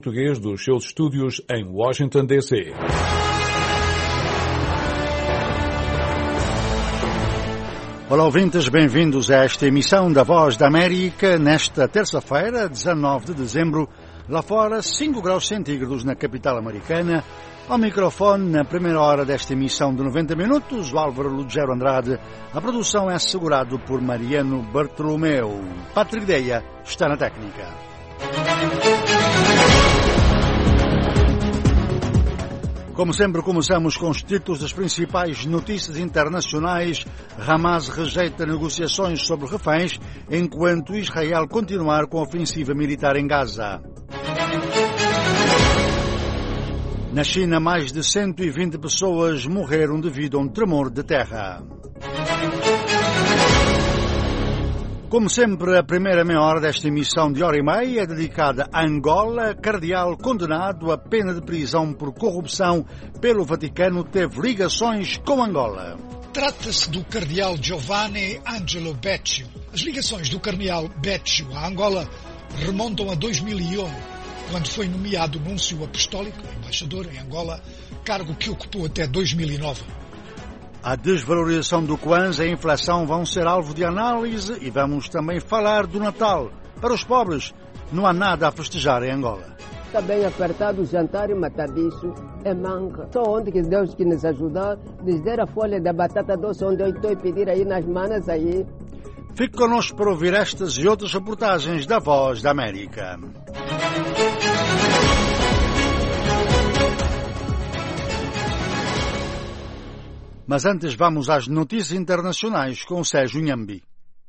Português dos seus estúdios em Washington, D.C. Olá, ouvintes, bem-vindos a esta emissão da Voz da América. Nesta terça-feira, 19 de dezembro, lá fora, 5 graus centígrados na capital americana. Ao microfone, na primeira hora desta emissão de 90 minutos, o Álvaro Lugero Andrade. A produção é assegurada por Mariano Bartolomeu. Patrick Deia está na técnica. Como sempre, começamos com os títulos das principais notícias internacionais. Hamas rejeita negociações sobre reféns, enquanto Israel continuar com a ofensiva militar em Gaza. Na China, mais de 120 pessoas morreram devido a um tremor de terra. Como sempre, a primeira meia hora desta emissão de hora e meia é dedicada a Angola. Cardeal condenado a pena de prisão por corrupção pelo Vaticano teve ligações com Angola. Trata-se do cardeal Giovanni Angelo Becciu. As ligações do cardeal Becciu à Angola remontam a 2011, quando foi nomeado núncio apostólico, embaixador em Angola, cargo que ocupou até 2009. A desvalorização do Kwanza e a inflação vão ser alvo de análise e vamos também falar do Natal. Para os pobres, não há nada a festejar em Angola. Está bem apertado o jantar e matadiço, é manca. Só onde que Deus que nos ajudar, nos der a folha da batata doce onde eu estou a pedir aí nas manas aí. Fique connosco para ouvir estas e outras reportagens da Voz da América. Mas antes vamos às notícias internacionais com Sérgio Nhambi.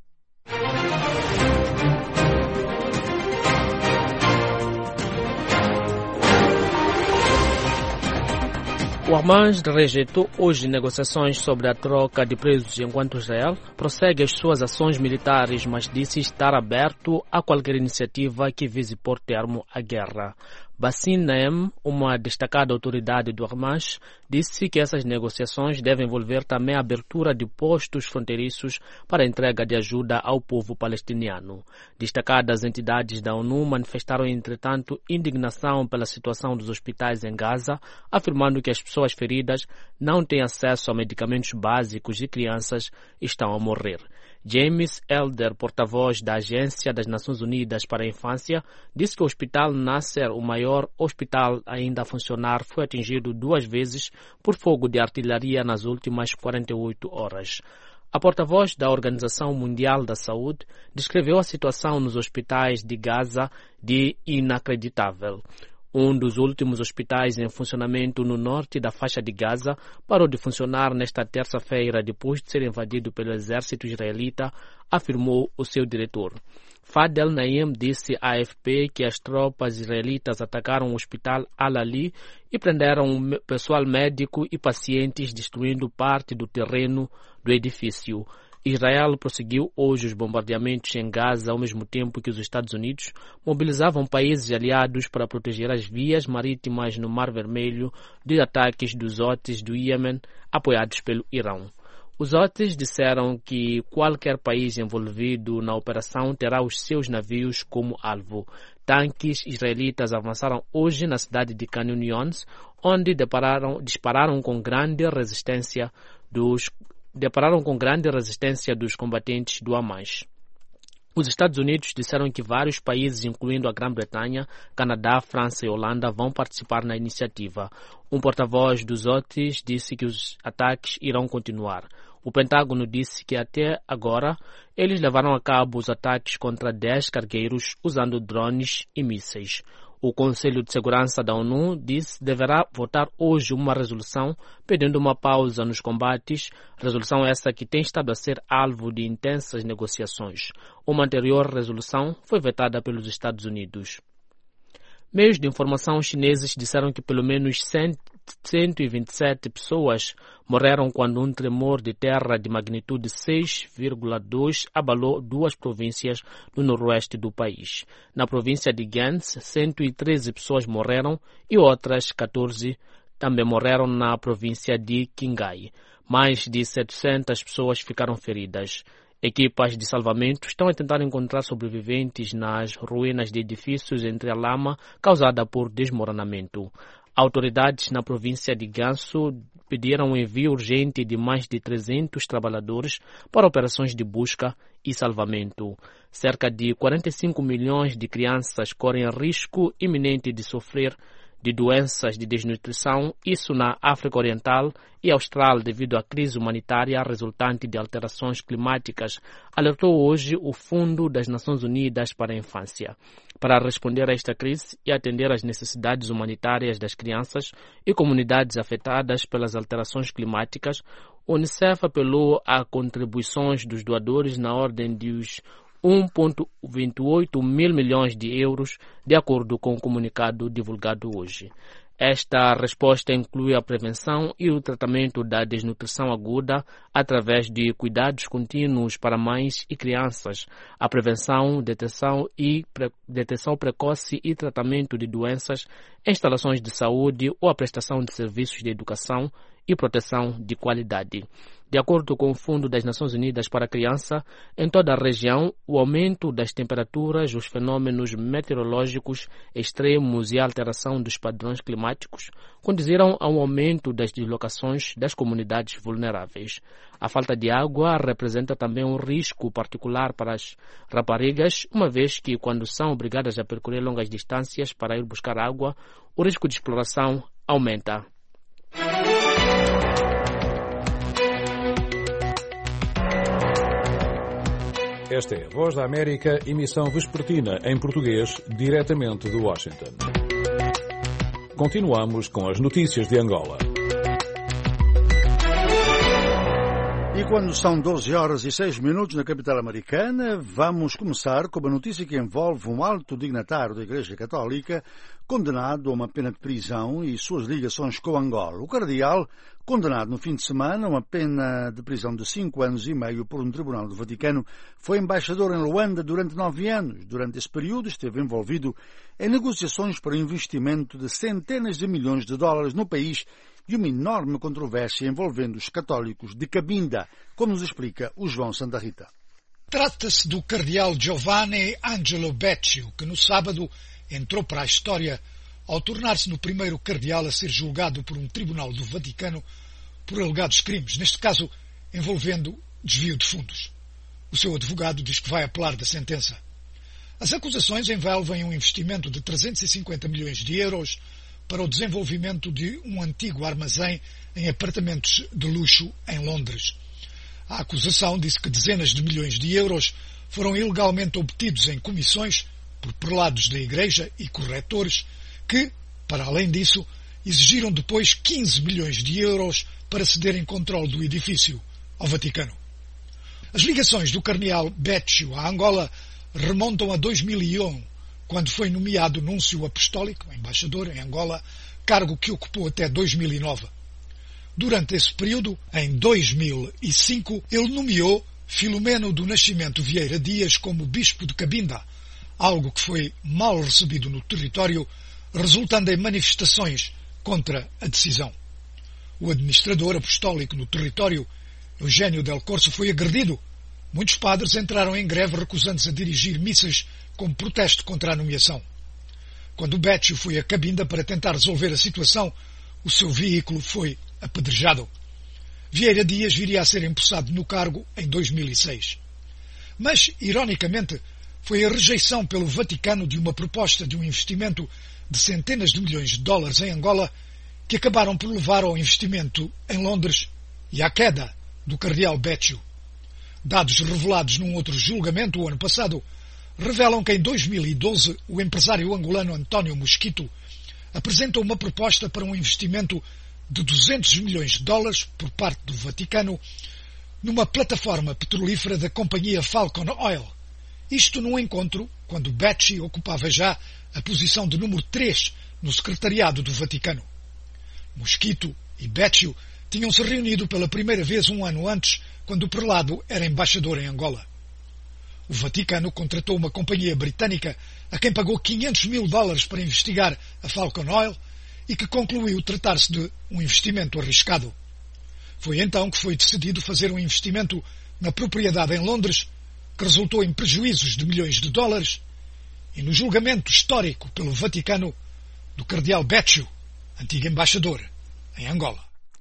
O Hamas rejeitou hoje negociações sobre a troca de presos enquanto Israel prossegue as suas ações militares, mas disse estar aberto a qualquer iniciativa que vise pôr termo à guerra. Bassim Naim, uma destacada autoridade do Hamas, disse que essas negociações devem envolver também a abertura de postos fronteiriços para a entrega de ajuda ao povo palestiniano. Destacadas entidades da ONU manifestaram, entretanto, indignação pela situação dos hospitais em Gaza, afirmando que as pessoas feridas não têm acesso a medicamentos básicos e crianças estão a morrer. James Elder, porta-voz da Agência das Nações Unidas para a Infância, disse que o Hospital Nasser, o maior hospital ainda a funcionar, foi atingido 2 vezes por fogo de artilharia nas últimas 48 horas. A porta-voz da Organização Mundial da Saúde descreveu a situação nos hospitais de Gaza de inacreditável. Um dos últimos hospitais em funcionamento no norte da faixa de Gaza parou de funcionar nesta terça-feira depois de ser invadido pelo exército israelita, afirmou o seu diretor. Fadel Naim disse à AFP que as tropas israelitas atacaram o hospital Al-Ali e prenderam pessoal médico e pacientes, destruindo parte do terreno do edifício. Israel prosseguiu hoje os bombardeamentos em Gaza ao mesmo tempo que os Estados Unidos mobilizavam países aliados para proteger as vias marítimas no Mar Vermelho de ataques dos Houthis do Iêmen, apoiados pelo Irão. Os Houthis disseram que qualquer país envolvido na operação terá os seus navios como alvo. Tanques israelitas avançaram hoje na cidade de Khan Younis, onde dispararam com grande resistência dos combatentes do Hamas. Os Estados Unidos disseram que vários países, incluindo a Grã-Bretanha, Canadá, França e Holanda, vão participar na iniciativa. Um porta-voz dos Houthis disse que os ataques irão continuar. O Pentágono disse que até agora eles levaram a cabo os ataques contra 10 cargueiros usando drones e mísseis. O Conselho de Segurança da ONU disse que deverá votar hoje uma resolução pedindo uma pausa nos combates, resolução essa que tem estado a ser alvo de intensas negociações. Uma anterior resolução foi vetada pelos Estados Unidos. Meios de informação chineses disseram que pelo menos 127 pessoas morreram quando um tremor de terra de magnitude 6,2 abalou 2 províncias no noroeste do país. Na província de Gansu, 113 pessoas morreram e outras 14 também morreram na província de Qinghai. Mais de 700 pessoas ficaram feridas. Equipas de salvamento estão a tentar encontrar sobreviventes nas ruínas de edifícios entre a lama causada por desmoronamento. Autoridades na província de Gansu pediram um envio urgente de mais de 300 trabalhadores para operações de busca e salvamento. Cerca de 45 milhões de crianças correm risco iminente de sofrer de doenças de desnutrição, isso na África Oriental e Austral devido à crise humanitária resultante de alterações climáticas, alertou hoje o Fundo das Nações Unidas para a Infância. Para responder a esta crise e atender às necessidades humanitárias das crianças e comunidades afetadas pelas alterações climáticas, o UNICEF apelou a contribuições dos doadores na ordem dos 1,28 mil milhões de euros, de acordo com o comunicado divulgado hoje. Esta resposta inclui a prevenção e o tratamento da desnutrição aguda através de cuidados contínuos para mães e crianças, a prevenção, detecção precoce e tratamento de doenças, instalações de saúde ou a prestação de serviços de educação e proteção de qualidade. De acordo com o Fundo das Nações Unidas para a Criança, em toda a região, o aumento das temperaturas, os fenômenos meteorológicos extremos e a alteração dos padrões climáticos conduziram a um aumento das deslocações das comunidades vulneráveis. A falta de água representa também um risco particular para as raparigas, uma vez que, quando são obrigadas a percorrer longas distâncias para ir buscar água, o risco de exploração aumenta. Esta é a Voz da América, emissão vespertina em português, diretamente de Washington. Continuamos com as notícias de Angola. E quando são 12 horas e 6 minutos na capital americana, vamos começar com uma notícia que envolve um alto dignatário da Igreja Católica condenado a uma pena de prisão e suas ligações com Angola. O cardeal, condenado no fim de semana a uma pena de prisão de 5 anos e meio por um tribunal do Vaticano, foi embaixador em Luanda durante 9 anos. Durante esse período esteve envolvido em negociações para o investimento de centenas de milhões de dólares no país e uma enorme controvérsia envolvendo os católicos de Cabinda, como nos explica o João Santa Rita. Trata-se do cardeal Giovanni Angelo Becciu, que no sábado entrou para a história ao tornar-se no primeiro cardeal a ser julgado por um tribunal do Vaticano por alegados crimes, neste caso envolvendo desvio de fundos. O seu advogado diz que vai apelar da sentença. As acusações envolvem um investimento de 350 milhões de euros para o desenvolvimento de um antigo armazém em apartamentos de luxo em Londres. A acusação disse que dezenas de milhões de euros foram ilegalmente obtidos em comissões por prelados da Igreja e corretores que, para além disso, exigiram depois 15 milhões de euros para cederem controle do edifício ao Vaticano. As ligações do cardeal Becciu à Angola remontam a 2001, quando foi nomeado núncio apostólico, embaixador em Angola, cargo que ocupou até 2009. Durante esse período, em 2005, ele nomeou Filomeno do Nascimento Vieira Dias como bispo de Cabinda, algo que foi mal recebido no território, resultando em manifestações contra a decisão. O administrador apostólico no território, Eugênio Del Corso, foi agredido. Muitos padres entraram em greve recusando-se a dirigir missas como protesto contra a nomeação. Quando Becciu foi a Cabinda para tentar resolver a situação, o seu veículo foi apedrejado. Vieira Dias viria a ser empossado no cargo em 2006. Mas, ironicamente, foi a rejeição pelo Vaticano de uma proposta de um investimento de centenas de milhões de dólares em Angola que acabaram por levar ao investimento em Londres e à queda do cardeal Becciu. Dados revelados num outro julgamento o ano passado revelam que em 2012 o empresário angolano António Mosquito apresentou uma proposta para um investimento de 200 milhões de dólares por parte do Vaticano numa plataforma petrolífera da companhia Falcon Oil. Isto num encontro quando Becciu ocupava já a posição de número 3 no secretariado do Vaticano. Mosquito e Becciu tinham-se reunido pela primeira vez um ano antes, quando o prelado era embaixador em Angola. O Vaticano contratou uma companhia britânica a quem pagou 500 mil dólares para investigar a Falcon Oil e que concluiu tratar-se de um investimento arriscado. Foi então que foi decidido fazer um investimento na propriedade em Londres, que resultou em prejuízos de milhões de dólares, e no julgamento histórico pelo Vaticano do cardeal Becciu, antigo embaixador em Angola.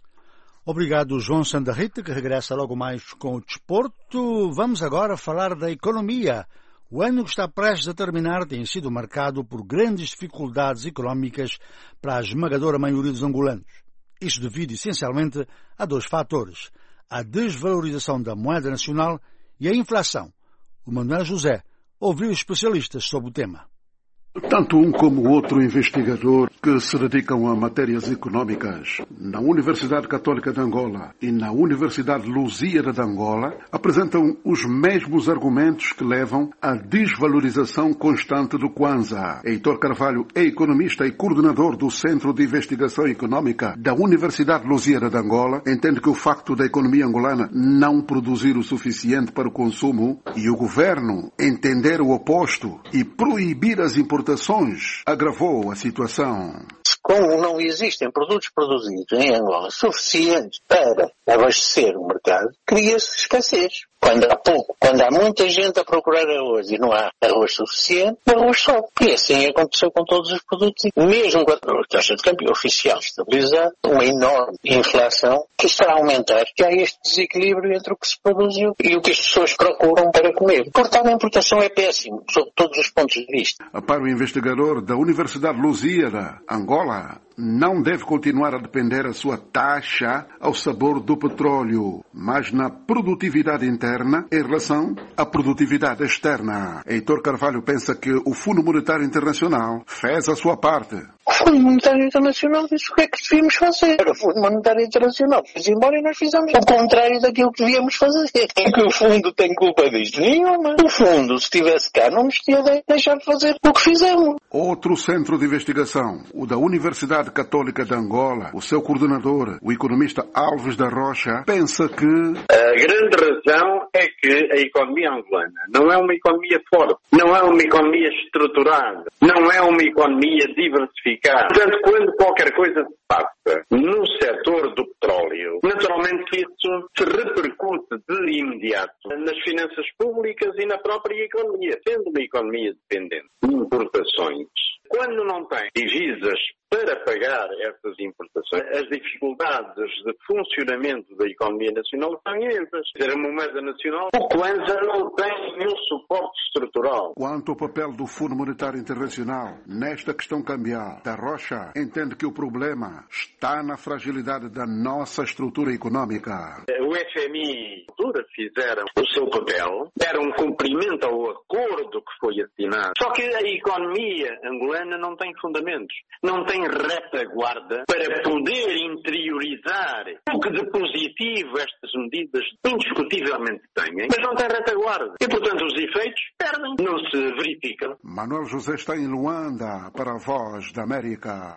Obrigado, João Sandarrita, que regressa logo mais com o desporto. Vamos agora falar da economia. O ano que está prestes a terminar tem sido marcado por grandes dificuldades económicas para a esmagadora maioria dos angolanos. Isto devido essencialmente a dois fatores: a desvalorização da moeda nacional e a inflação. O Manuel José ouviu especialistas sobre o tema. Tanto um como o outro investigador que se dedicam a matérias económicas na Universidade Católica de Angola e na Universidade Lusíada de Angola apresentam os mesmos argumentos que levam à desvalorização constante do Kwanza. Heitor Carvalho é economista e coordenador do Centro de Investigação Económica da Universidade Lusíada de Angola. Entende que o facto da economia angolana não produzir o suficiente para o consumo e o governo entender o oposto e proibir as importações agravou a situação. Como não existem produtos produzidos em Angola suficientes para abastecer o mercado, cria-se escassez. Quando há muita gente a procurar arroz e não há arroz suficiente, o arroz sobe. E assim aconteceu com todos os produtos. Mesmo com a taxa de câmbio oficial estabilizada, uma enorme inflação que está a aumentar. Que há este desequilíbrio entre o que se produziu e o que as pessoas procuram para comer. Portanto, a importação é péssimo, sob todos os pontos de vista. Para o investigador da Universidade Lusíada, Angola não deve continuar a depender a sua taxa ao sabor do petróleo, mas na produtividade interna em relação à produtividade externa. Heitor Carvalho pensa que o Fundo Monetário Internacional fez a sua parte. O Fundo Monetário Internacional disse o que é que devíamos fazer. O Fundo Monetário Internacional fez embora e nós fizemos o contrário daquilo que devíamos fazer. É que o Fundo tem culpa disto? Nenhuma. O Fundo, se estivesse cá, não nos tinha deixado de fazer o que fizemos. Outro centro de investigação, o da Universidade Católica de Angola, o seu coordenador, o economista Alves da Rocha, pensa que a grande razão é que a economia angolana não é uma economia forte, não é uma economia estruturada, não é uma economia diversificada. Portanto, quando qualquer coisa se passa no setor do petróleo, naturalmente que isso se repercute de imediato nas finanças públicas e na própria economia, sendo uma economia dependente de importações. Quando não tem divisas para pagar essas importações, as dificuldades de funcionamento da economia nacional são imensas. Ter a moeda nacional, o Kwanza não tem nenhum suporte estrutural. Quanto ao papel do Fundo Monetário Internacional nesta questão cambial, da Rocha entende que o problema está na fragilidade da nossa estrutura económica. O FMI fizeram o seu papel, deram um cumprimento ao acordo que foi assinado. Só que a economia angolana não tem fundamentos, não tem retaguarda para poder interiorizar o que de positivo estas medidas indiscutivelmente têm, mas não tem retaguarda. E, portanto, os efeitos perdem, não se verificam. Manuel José está em Luanda para a Voz da América.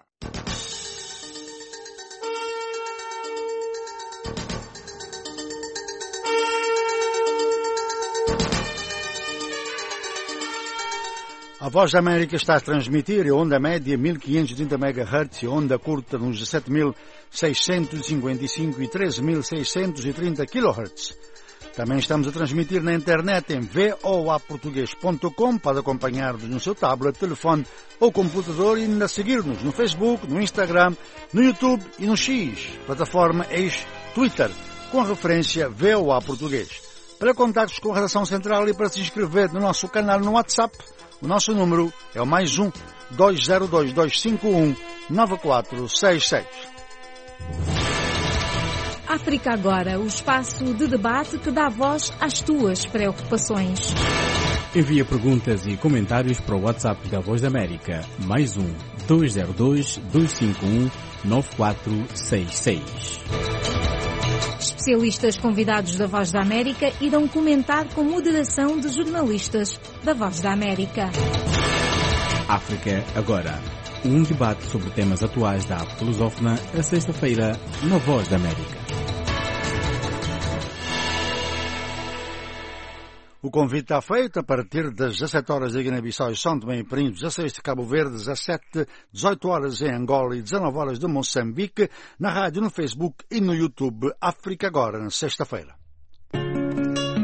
A Voz da América está a transmitir em onda média 1530 MHz e onda curta nos 17.655 e 13.630 kHz. Também estamos a transmitir na internet em voaportugues.com para acompanhar-nos no seu tablet, telefone ou computador e ainda seguir-nos no Facebook, no Instagram, no YouTube e no X, plataforma ex-Twitter, com a referência VOA Português. Para contactos com a Redação Central e para se inscrever no nosso canal no WhatsApp, o nosso número é o +1 202 251 9466. África Agora, o espaço de debate que dá voz às tuas preocupações. Envia perguntas e comentários para o WhatsApp da Voz da América, +1 202 251 9466. Especialistas convidados da Voz da América irão comentar com moderação de jornalistas da Voz da América. África Agora, um debate sobre temas atuais da África lusófona, a sexta-feira, na Voz da América. O convite está feito a partir das 17 horas de Guiné-Bissau e São Tomé e Príncipe, 16 de Cabo Verde, 17, 18 horas em Angola e 19 horas de Moçambique, na rádio, no Facebook e no YouTube. África Agora, na sexta-feira.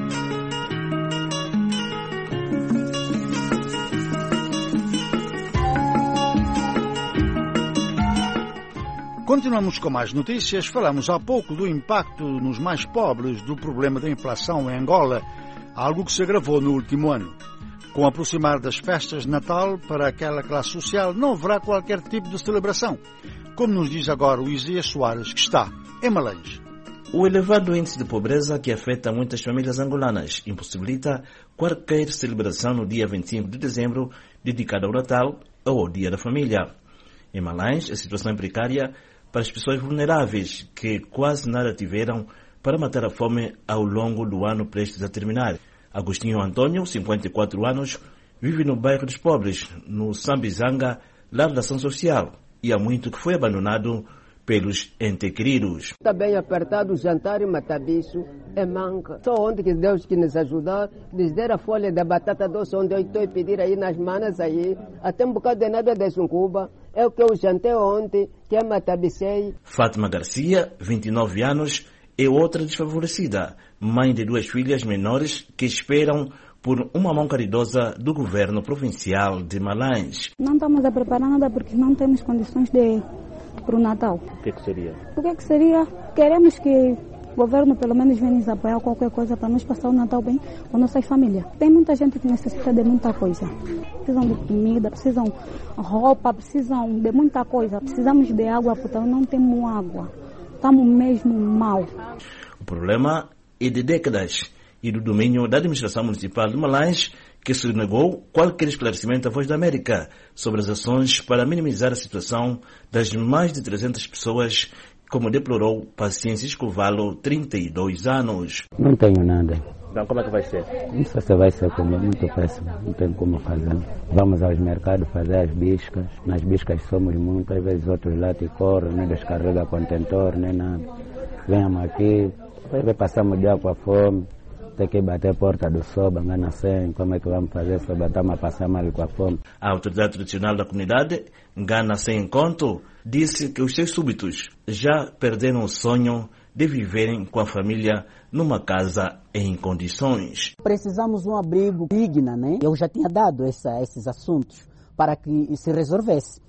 Continuamos com mais notícias. Falamos há pouco do impacto nos mais pobres do problema da inflação em Angola, algo que se agravou no último ano. Com o aproximar das festas de Natal, para aquela classe social não haverá qualquer tipo de celebração, como nos diz agora o Isaías Soares, que está em Malães. O elevado índice de pobreza que afeta muitas famílias angolanas impossibilita qualquer celebração no dia 25 de dezembro dedicada ao Natal ou ao Dia da Família. Em Malães, a situação é precária para as pessoas vulneráveis que quase nada tiveram para matar a fome ao longo do ano prestes a terminar. Agostinho Antônio, 54 anos, vive no bairro dos Pobres, no Sambizanga, lar da ação social, e há muito que foi abandonado pelos entes queridos. Está bem apertado o jantar e matar bicho, é manca. Só onde que Deus que nos ajudar, lhes der a folha da batata doce onde eu estou a pedir aí nas manas aí, até um bocado de nada desse um Cuba. É o que eu jantei ontem, que é matabicei. Fátima Garcia, 29 anos, é outra desfavorecida, mãe de 2 filhas menores que esperam por uma mão caridosa do governo provincial de Malães. Não estamos a preparar nada porque não temos condições para o Natal. O que seria? O que seria? Queremos que o governo pelo menos venha nos apoiar qualquer coisa para nós passar o Natal bem com nossas famílias. Tem muita gente que necessita de muita coisa. Precisam de comida, precisam de roupa, precisam de muita coisa. Precisamos de água potável, não temos água. Estamos mesmo mal. O problema é de décadas e do domínio da administração municipal de Malães, que se negou qualquer esclarecimento à Voz da América sobre as ações para minimizar a situação das mais de 300 pessoas, como deplorou Paciência Escovalo, 32 anos. Não tenho nada. Então como é que vai ser? Não sei se vai ser como muito péssimo, não tem como fazer. Vamos aos mercados fazer as biscas. Nas biscas somos muitas, às vezes outros lá te correm, nem descarrega contentor, nem nada. Venhamos aqui, passamos o dia com a fome. Tem que bater a porta do soba, engana sem, como é que vamos fazer se estamos a passar mal com a fome? A autoridade tradicional da comunidade, Ngana Sem Encontro, disse que os seus súbitos já perderam o sonho de viverem com a família numa casa em condições. Precisamos de um abrigo digno, né? Eu já tinha dado esses assuntos para que se resolvesse.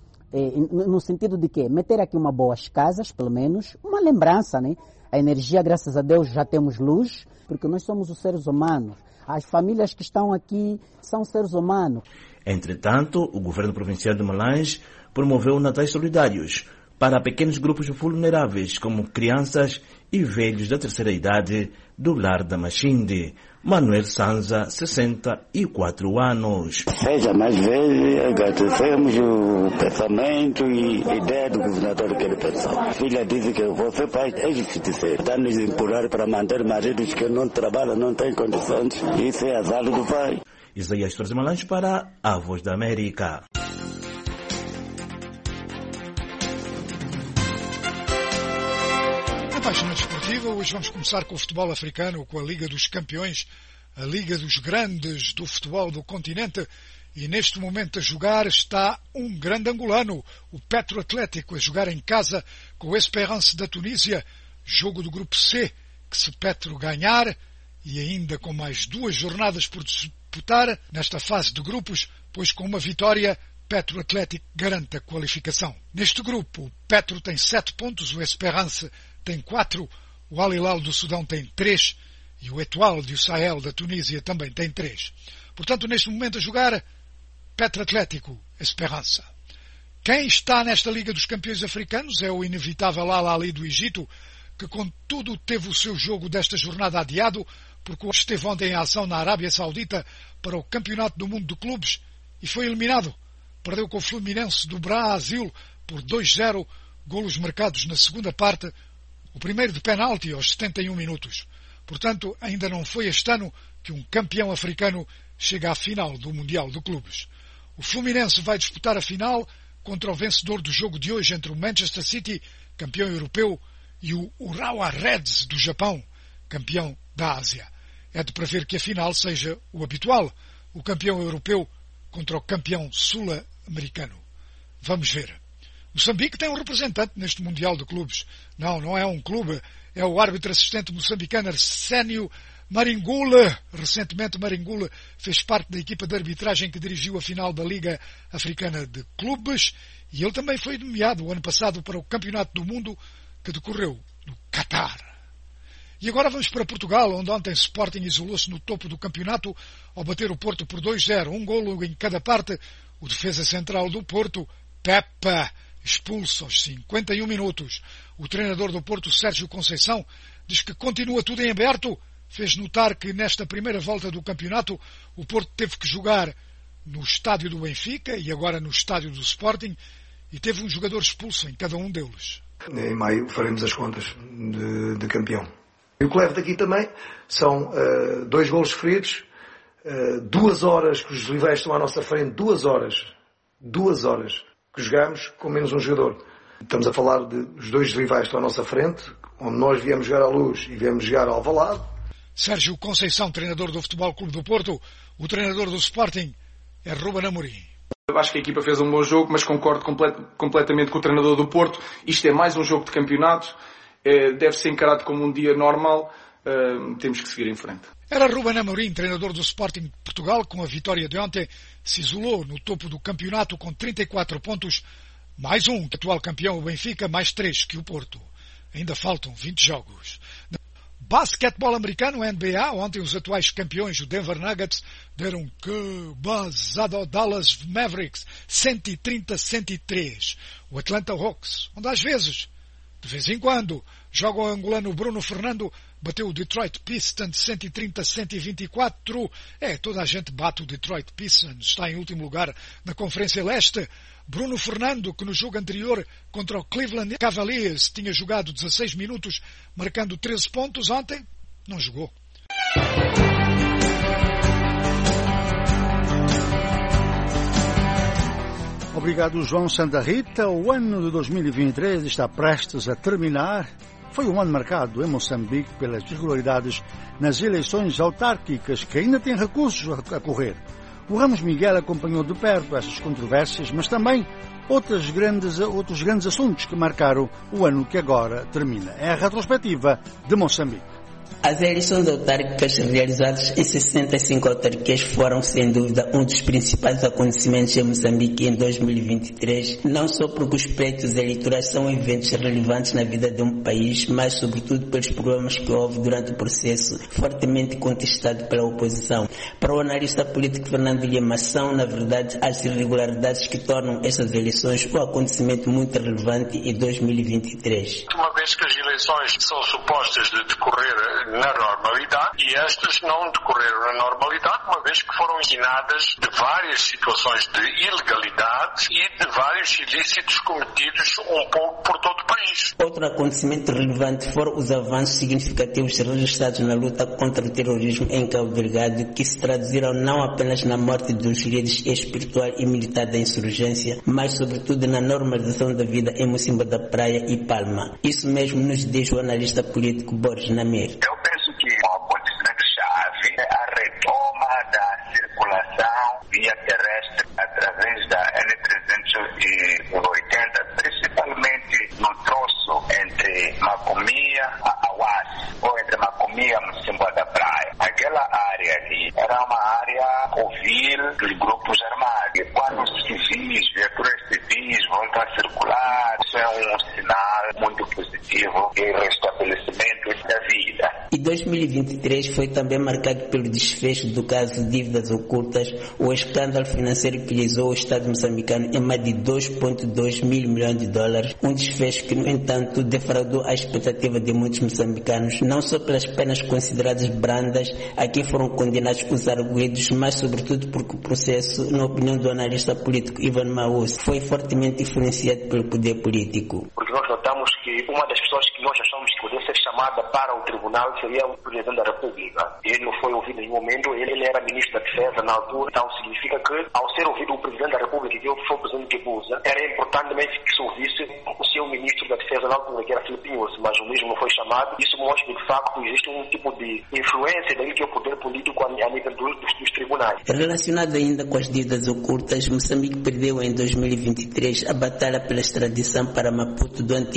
No sentido de que meter aqui uma boas casas, pelo menos, uma lembrança, né? A energia, graças a Deus, já temos luz, porque nós somos os seres humanos. As famílias que estão aqui são seres humanos. Entretanto, o governo provincial de Malães promoveu natais solidários para pequenos grupos vulneráveis, como crianças e velhos da terceira idade do lar da Machinde. Manuel Sanza, 64 anos. Seja mais velho, agradecemos o pensamento e a ideia do governador que ele pensou. A filha diz que você pai é justiceiro. Está-nos empurrar para manter maridos que não trabalham, não têm condições. Isso é azar do pai. Isaías Soares Malães para a Voz da América. Na página desportiva, hoje vamos começar com o futebol africano, com a Liga dos Campeões, a Liga dos Grandes do futebol do continente. E neste momento a jogar está um grande angolano, o Petro Atlético, a jogar em casa com o Esperance da Tunísia, jogo do grupo C, que se Petro ganhar, e ainda com mais 2 jornadas por disputar nesta fase de grupos, pois com uma vitória Petro Atlético garante a qualificação. Neste grupo, o Petro tem 7 pontos, o Esperance tem 4, o Al Hilal do Sudão tem 3 e o Etoile do Sahel da Tunísia também tem 3. Portanto, neste momento a jogar Petro Atlético, Esperança. Quem está nesta Liga dos Campeões Africanos é o inevitável Al Ahly do Egito, que contudo teve o seu jogo desta jornada adiado, porque esteve ontem em ação na Arábia Saudita para o Campeonato do Mundo de Clubes e foi eliminado. Perdeu com o Fluminense do Brasil por 2-0, golos marcados na segunda parte, o primeiro de penalti aos 71 minutos. Portanto, ainda não foi este ano que um campeão africano chega à final do Mundial de Clubes. O Fluminense vai disputar a final contra o vencedor do jogo de hoje entre o Manchester City, campeão europeu, e o Urawa Reds do Japão, campeão da Ásia. É de prever que a final seja o habitual, o campeão europeu contra o campeão sul-americano. Vamos ver. Moçambique tem um representante neste Mundial de Clubes. Não é um clube, é o árbitro assistente moçambicano Arsénio Maringula, recentemente Maringula fez parte da equipa de arbitragem que dirigiu a final da Liga Africana de Clubes e ele também foi nomeado o ano passado para o Campeonato do Mundo que decorreu no Qatar. E agora vamos para Portugal, onde ontem Sporting isolou-se no topo do campeonato ao bater o Porto por 2-0, um golo em cada parte. O defesa central do Porto, Pepa, expulso aos 51 minutos. O treinador do Porto, Sérgio Conceição, diz que continua tudo em aberto. Fez notar que nesta primeira volta do campeonato o Porto teve que jogar no estádio do Benfica e agora no estádio do Sporting e teve um jogador expulso em cada um deles. Em maio faremos as contas de campeão. E o que levo daqui também são 2 golos sofridos, 2 horas que os rivais estão à nossa frente, 2 horas que jogamos com menos um jogador. Estamos a falar dos 2 rivais que estão à nossa frente, onde nós viemos jogar à Luz e viemos jogar ao Alvalade. Sérgio Conceição, treinador do Futebol Clube do Porto, o treinador do Sporting é Ruben Amorim. Eu acho que a equipa fez um bom jogo, mas concordo completamente com o treinador do Porto. Isto é mais um jogo de campeonato, deve ser encarado como um dia normal, temos que seguir em frente. Era Ruben Amorim, treinador do Sporting de Portugal, com a vitória de ontem, se isolou no topo do campeonato com 34 pontos, mais um, atual campeão o Benfica, mais 3 que o Porto. Ainda faltam 20 jogos. Basquetebol americano, NBA, ontem os atuais campeões, o Denver Nuggets, deram cabazada ao Dallas Mavericks, 130-103. O Atlanta Hawks, onde às vezes, de vez em quando, joga o angolano Bruno Fernando, bateu o Detroit Pistons 130-124. Toda a gente bate o Detroit Pistons, está em último lugar na Conferência Leste. Bruno Fernando, que no jogo anterior contra o Cleveland Cavaliers tinha jogado 16 minutos, marcando 13 pontos, ontem não jogou. Obrigado, João Santa Rita. O ano de 2023 está prestes a terminar. Foi um ano marcado em Moçambique pelas irregularidades nas eleições autárquicas que ainda têm recursos a correr. O Ramos Miguel acompanhou de perto essas controvérsias, mas também outros grandes assuntos que marcaram o ano que agora termina. É a retrospectiva de Moçambique. As eleições autárquicas realizadas em 65 autarquias foram, sem dúvida, um dos principais acontecimentos em Moçambique em 2023, não só porque os pleitos eleitorais são eventos relevantes na vida de um país, mas sobretudo pelos problemas que houve durante o processo, fortemente contestado pela oposição. Para o analista político Fernando Lima, são, na verdade, as irregularidades que tornam estas eleições um acontecimento muito relevante em 2023. Uma vez que as eleições são supostas de decorrer na normalidade e estas não decorreram na normalidade, uma vez que foram ensinadas de várias situações de ilegalidade e de vários ilícitos cometidos um pouco por todo o país. Outro acontecimento relevante foram os avanços significativos registrados na luta contra o terrorismo em Cabo Delgado, que se traduziram não apenas na morte dos líderes espiritual e militar da insurgência, mas sobretudo na normalização da vida em Mocimboa da Praia e Palma. Isso mesmo nos diz o analista político Borges Namir. Eu penso que o acontecimento-chave é a retoma da circulação via terrestre através da N380, principalmente no troço entre Macomia e Awassi, ou entre Macomia e Mocimboa da Praia. Aquela área ali era uma área covil dos grupos armados. E quando os civis, viaturas civis voltam a circular, isso é um sinal muito positivo de restabelecimento da vida. E 2023 foi também marcado pelo desfecho do caso de dívidas ocultas, o escândalo financeiro que lisou o Estado moçambicano em mais de 2,2 mil milhões de dólares, um desfecho que, no entanto, defraudou a expectativa de muitos moçambicanos, não só pelas penas consideradas brandas a que foram condenados os arguidos, mas sobretudo porque o processo, na opinião do analista político Ivan Maus, foi fortemente influenciado pelo poder político. Porque nós notamos que uma das pessoas que nós achamos que poderia ser chamada para o tribunal seria o Presidente da República. Ele não foi ouvido em nenhum momento, ele era Ministro da Defesa na altura, então significa que, ao ser ouvido o Presidente da República, que foi o Presidente Guebuza, era importante também que se ouvisse o seu Ministro da Defesa na altura, que era Filipe Nyusi, mas o mesmo não foi chamado. Isso mostra que, de facto, existe um tipo de influência daquilo que é o poder político a nível dos tribunais. Relacionado ainda com as dívidas ocultas, Moçambique perdeu em 2023 a batalha pela extradição para Maputo do antigo Ministro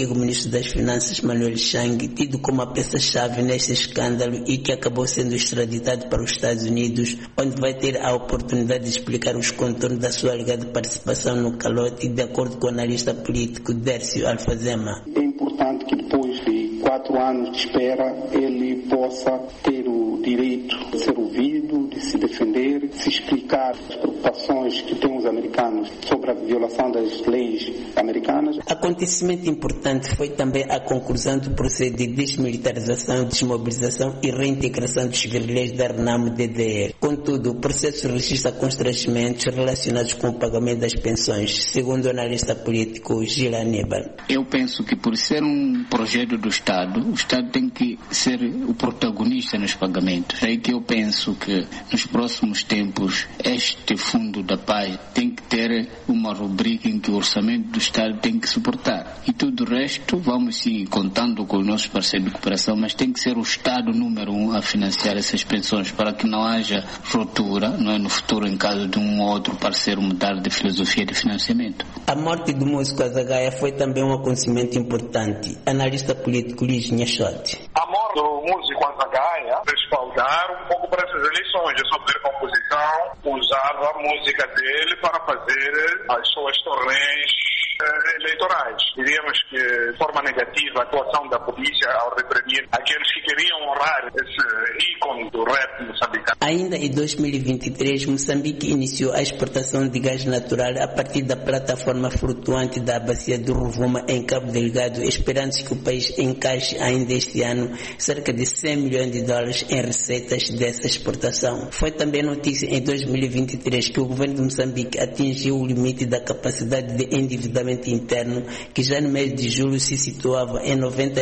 ministro das Finanças Manuel Chang, tido como a peça-chave neste escândalo e que acabou sendo extraditado para os Estados Unidos, onde vai ter a oportunidade de explicar os contornos da sua alegada participação no calote, de acordo com o analista político Dércio Alfazema. É importante que depois de 4 anos de espera ele possa ter o direito de ser ouvido, de se defender, de se explicar as preocupações que têm os americanos sobre a violação das leis americanas. Acontecimento importante foi também a conclusão do processo de desmilitarização, desmobilização e reintegração dos guerrilheiros da RENAMO-DDR. Contudo, o processo registra constrangimentos relacionados com o pagamento das pensões, segundo o analista político Gil Aníbal. Eu penso que por ser um projeto do Estado, o Estado tem que ser o protagonista nos pagamentos. É aí que eu penso que nos próximos tempos este Fundo da Paz tem que ter uma rubrica em que o orçamento do Estado tem que suportar. E tudo o resto, vamos sim contando com os nossos parceiros de cooperação, mas tem que ser o Estado número 1 a financiar essas pensões para que não haja ruptura, não é, no futuro em caso de um ou outro parceiro mudar de filosofia de financiamento. A morte do músico Azagaia foi também um acontecimento importante. Analista político Luiz Nhachote. A morte do músico Azagaia respaldar um pouco para essas eleições. A sua primeira composição usava a música dele para fazer as suas turnês eleitorais. Diríamos que, de forma negativa, a atuação da polícia ao reprimir aqueles que queriam honrar esse ícone do rap moçambicano. Ainda em 2023, Moçambique iniciou a exportação de gás natural a partir da plataforma flutuante da bacia do Rovuma em Cabo Delgado, esperando-se que o país encaixe ainda este ano cerca de 100 milhões de dólares em receitas dessa exportação. Foi também notícia em 2023 que o governo de Moçambique atingiu o limite da capacidade de endividamento interno, que já no mês de julho se situava em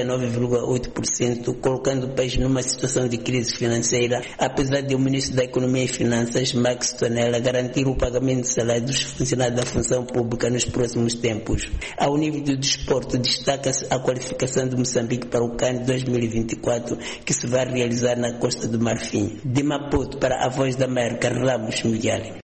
99,8%, colocando o país numa situação de crise financeira, apesar de o ministro da Economia e Finanças, Max Tonella, garantir o pagamento de salário dos funcionários da função pública nos próximos tempos. Ao nível do desporto, destaca-se a qualificação de Moçambique para o CAN 2024, que se vai realizar na Costa do Marfim. De Maputo para a Voz da América, Ramos Miguel.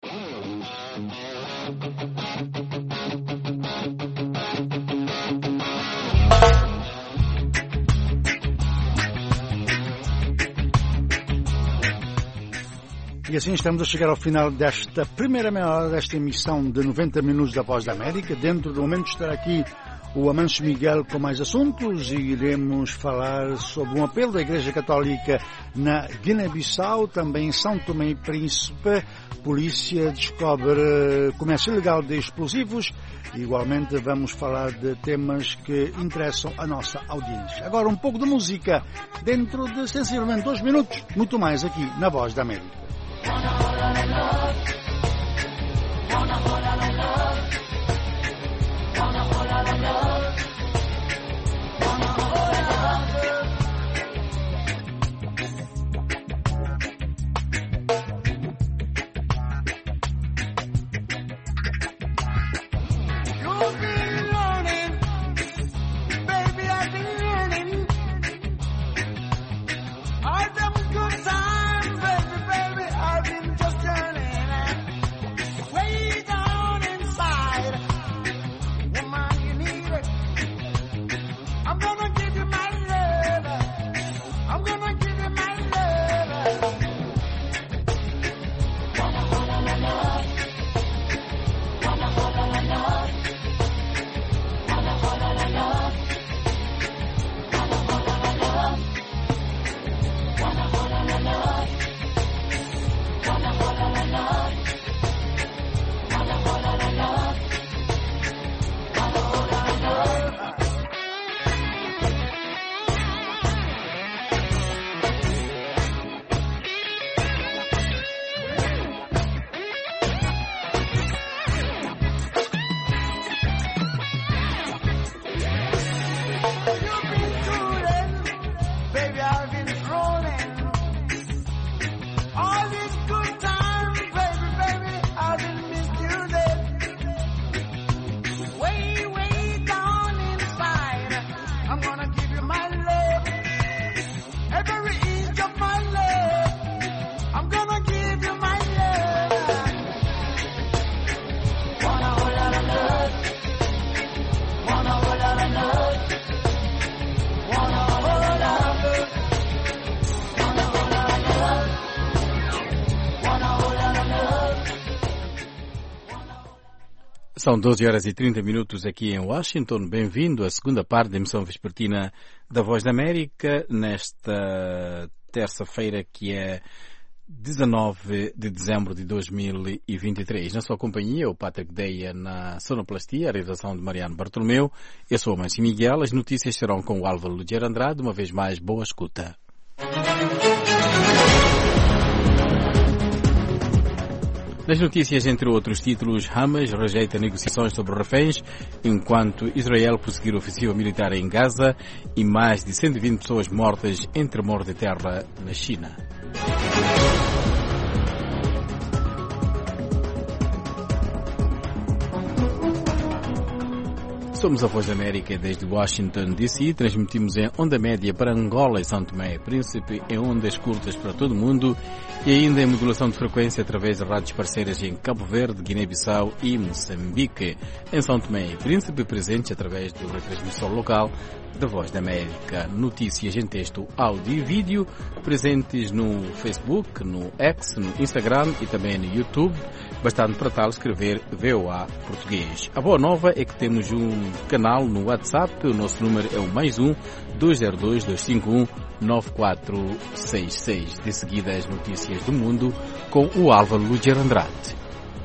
E assim estamos a chegar ao final desta primeira meia hora desta emissão de 90 minutos da Voz da América. Dentro do momento estará aqui o Amancio Miguel com mais assuntos e iremos falar sobre um apelo da Igreja Católica na Guiné-Bissau, também em São Tomé e Príncipe. Polícia descobre comércio ilegal de explosivos. E igualmente vamos falar de temas que interessam a nossa audiência. Agora um pouco de música dentro de sensivelmente 2 minutos, muito mais aqui na Voz da América. All them good times, baby, I've been just yearning. São 12 horas e 30 minutos aqui em Washington. Bem-vindo à segunda parte da emissão vespertina da Voz da América, nesta terça-feira que é 19 de dezembro de 2023. Na sua companhia, o Patrick Deia na sonoplastia, a realização de Mariano Bartolomeu. Eu sou o Márcio Miguel. As notícias serão com o Álvaro Luger Andrade. Uma vez mais, boa escuta. Nas notícias, entre outros títulos, Hamas rejeita negociações sobre reféns, enquanto Israel prosseguir ofensiva militar em Gaza e mais de 120 pessoas mortas em tremor de terra na China. Somos a Voz da América desde Washington, D.C. Transmitimos em onda média para Angola e São Tomé e Príncipe, em ondas curtas para todo o mundo e ainda em modulação de frequência através de rádios parceiras em Cabo Verde, Guiné-Bissau e Moçambique. Em São Tomé e Príncipe, presentes através do retransmissor local da Voz da América. Notícias em texto, áudio e vídeo, presentes no Facebook, no X, no Instagram e também no YouTube. Bastante para tal escrever VOA Português. A boa nova é que temos um canal no WhatsApp. O nosso número é o +1 202 251 9466. De seguida, as notícias do mundo com o Álvaro Luger Andrade.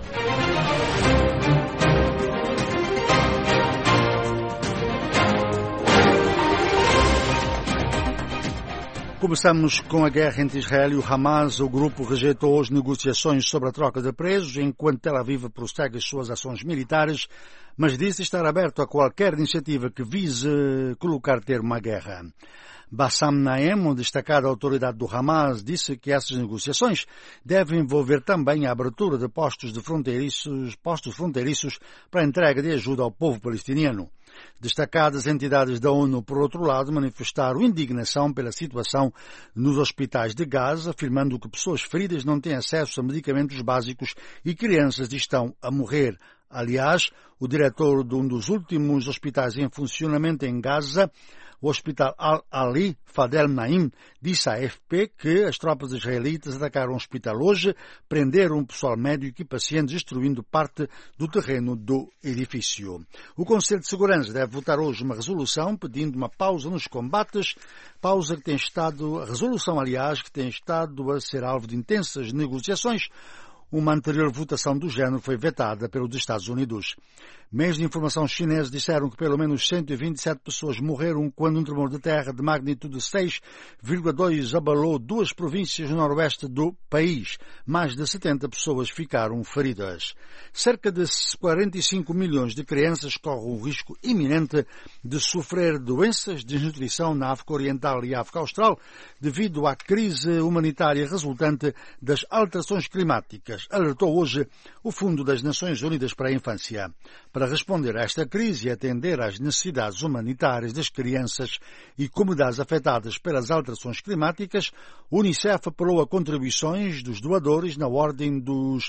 Começamos com a guerra entre Israel e o Hamas. O grupo rejeitou hoje negociações sobre a troca de presos, enquanto Tel Aviv prossegue as suas ações militares, mas disse estar aberto a qualquer iniciativa que vise colocar termo à guerra. Bassam Naem, uma destacada autoridade do Hamas, disse que essas negociações devem envolver também a abertura de postos fronteiriços para a entrega de ajuda ao povo palestiniano. Destacadas entidades da ONU, por outro lado, manifestaram indignação pela situação nos hospitais de Gaza, afirmando que pessoas feridas não têm acesso a medicamentos básicos e crianças estão a morrer. Aliás, o diretor de um dos últimos hospitais em funcionamento em Gaza, o Hospital Al-Ali, Fadel Naim, disse à AFP que as tropas israelitas atacaram o hospital hoje, prenderam o pessoal médico e pacientes, destruindo parte do terreno do edifício. O Conselho de Segurança deve votar hoje uma resolução pedindo uma pausa nos combates, a resolução, aliás, que tem estado a ser alvo de intensas negociações. Uma anterior votação do género foi vetada pelos Estados Unidos. Meios de informação chineses disseram que pelo menos 127 pessoas morreram quando um tremor de terra de magnitude 6,2 abalou duas províncias no noroeste do país. Mais de 70 pessoas ficaram feridas. Cerca de 45 milhões de crianças correm o risco iminente de sofrer doenças de desnutrição na África Oriental e África Austral devido à crise humanitária resultante das alterações climáticas, alertou hoje o Fundo das Nações Unidas para a Infância. Para responder a esta crise e atender às necessidades humanitárias das crianças e comunidades afetadas pelas alterações climáticas, o Unicef apelou a contribuições dos doadores na ordem dos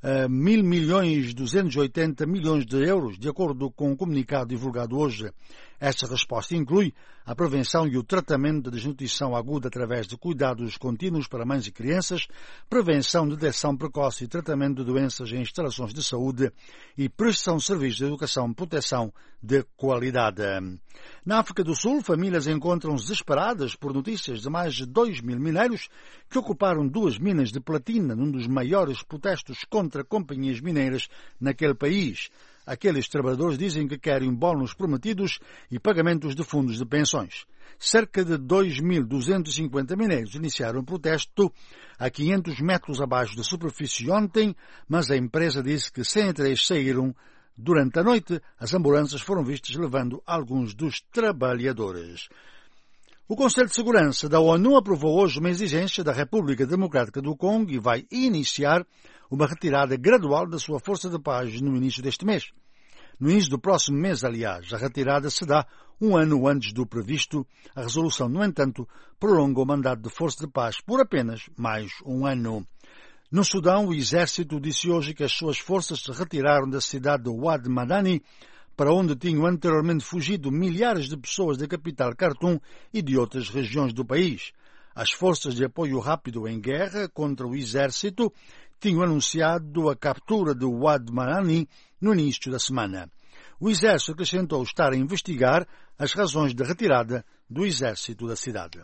1.280 milhões de euros, de acordo com o comunicado divulgado hoje. Esta resposta inclui a prevenção e o tratamento da desnutrição aguda através de cuidados contínuos para mães e crianças, prevenção de detecção precoce e tratamento de doenças em instalações de saúde e prestação de serviços de educação e proteção de qualidade. Na África do Sul, famílias encontram-se desesperadas por notícias de mais de 2.000 mineiros que ocuparam duas minas de platina num dos maiores protestos contra companhias mineiras naquele país. Aqueles trabalhadores dizem que querem bónus prometidos e pagamentos de fundos de pensões. Cerca de 2.250 mineiros iniciaram o protesto a 500 metros abaixo da superfície ontem, mas a empresa disse que 103 saíram. Durante a noite, as ambulâncias foram vistas levando alguns dos trabalhadores. O Conselho de Segurança da ONU aprovou hoje uma exigência da República Democrática do Congo e vai iniciar uma retirada gradual da sua força de paz no início deste mês. No início do próximo mês, aliás, a retirada se dá um ano antes do previsto. A resolução, no entanto, prolonga o mandato de força de paz por apenas mais um ano. No Sudão, o exército disse hoje que as suas forças se retiraram da cidade de Wad Madani, para onde tinham anteriormente fugido milhares de pessoas da capital Khartoum e de outras regiões do país. As forças de apoio rápido em guerra contra o exército tinham anunciado a captura de Wad Madani no início da semana. O Exército acrescentou estar a investigar as razões da retirada do Exército da cidade.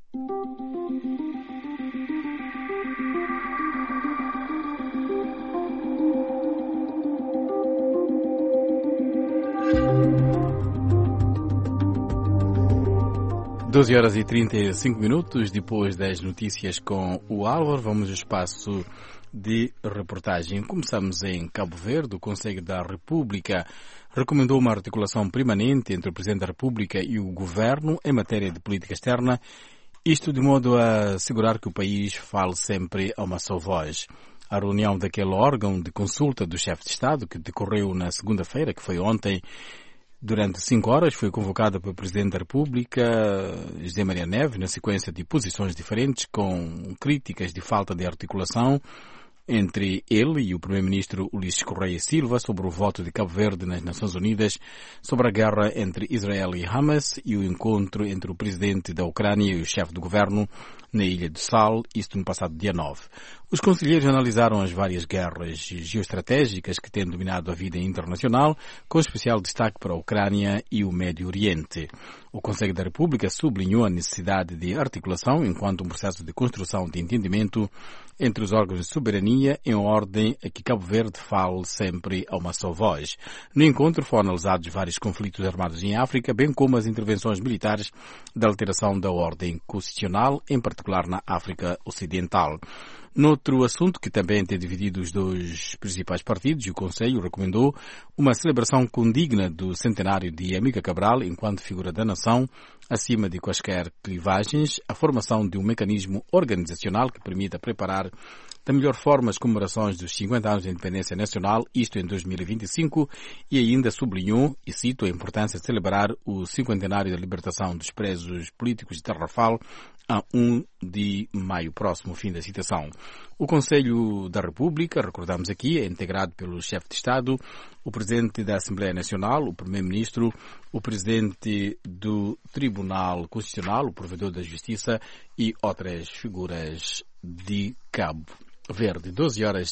Doze horas e 35 minutos depois das notícias com o Álvaro, vamos ao espaço de reportagem. Começamos em Cabo Verde. O Conselho da República recomendou uma articulação permanente entre o Presidente da República e o Governo em matéria de política externa, isto de modo a assegurar que o país fale sempre a uma só voz. A reunião daquele órgão de consulta do chefe de Estado, que decorreu na segunda-feira, que foi ontem, durante 5 horas, foi convocada pelo Presidente da República, José Maria Neves, na sequência de posições diferentes, com críticas de falta de articulação entre ele e o Primeiro-Ministro Ulisses Correia Silva sobre o voto de Cabo Verde nas Nações Unidas, sobre a guerra entre Israel e Hamas e o encontro entre o Presidente da Ucrânia e o chefe do Governo na Ilha do Sal, isto no passado dia 9. Os conselheiros analisaram as várias guerras geoestratégicas que têm dominado a vida internacional, com especial destaque para a Ucrânia e o Médio Oriente. O Conselho da República sublinhou a necessidade de articulação enquanto um processo de construção de entendimento entre os órgãos de soberania em ordem a que Cabo Verde fale sempre a uma só voz. No encontro foram analisados vários conflitos armados em África, bem como as intervenções militares da alteração da ordem constitucional, em particular na África Ocidental. Noutro assunto que também tem dividido os dois principais partidos, o Conselho recomendou uma celebração condigna do centenário de Amílcar Cabral enquanto figura da nação, acima de quaisquer clivagens, a formação de um mecanismo organizacional que permita preparar da melhor forma as comemorações dos 50 anos de independência nacional, isto em 2025, e ainda sublinhou, e cito, a importância de celebrar o cinquentenário da libertação dos presos políticos de Tarrafal a 1 de maio próximo, fim da citação. O Conselho da República, recordamos aqui, é integrado pelo chefe de Estado, o Presidente da Assembleia Nacional, o Primeiro-Ministro, o Presidente do Tribunal Constitucional, o Provedor da Justiça e outras figuras de Cabo Verde. 12 horas e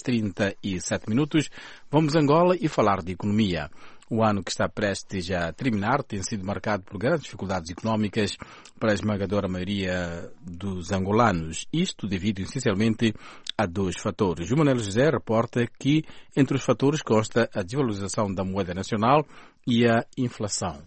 37 minutos. Vamos a Angola e falar de economia. O ano que está prestes a terminar tem sido marcado por grandes dificuldades económicas para a esmagadora maioria dos angolanos. Isto devido essencialmente a 2 fatores. O Manuel José reporta que entre os fatores consta a desvalorização da moeda nacional e a inflação.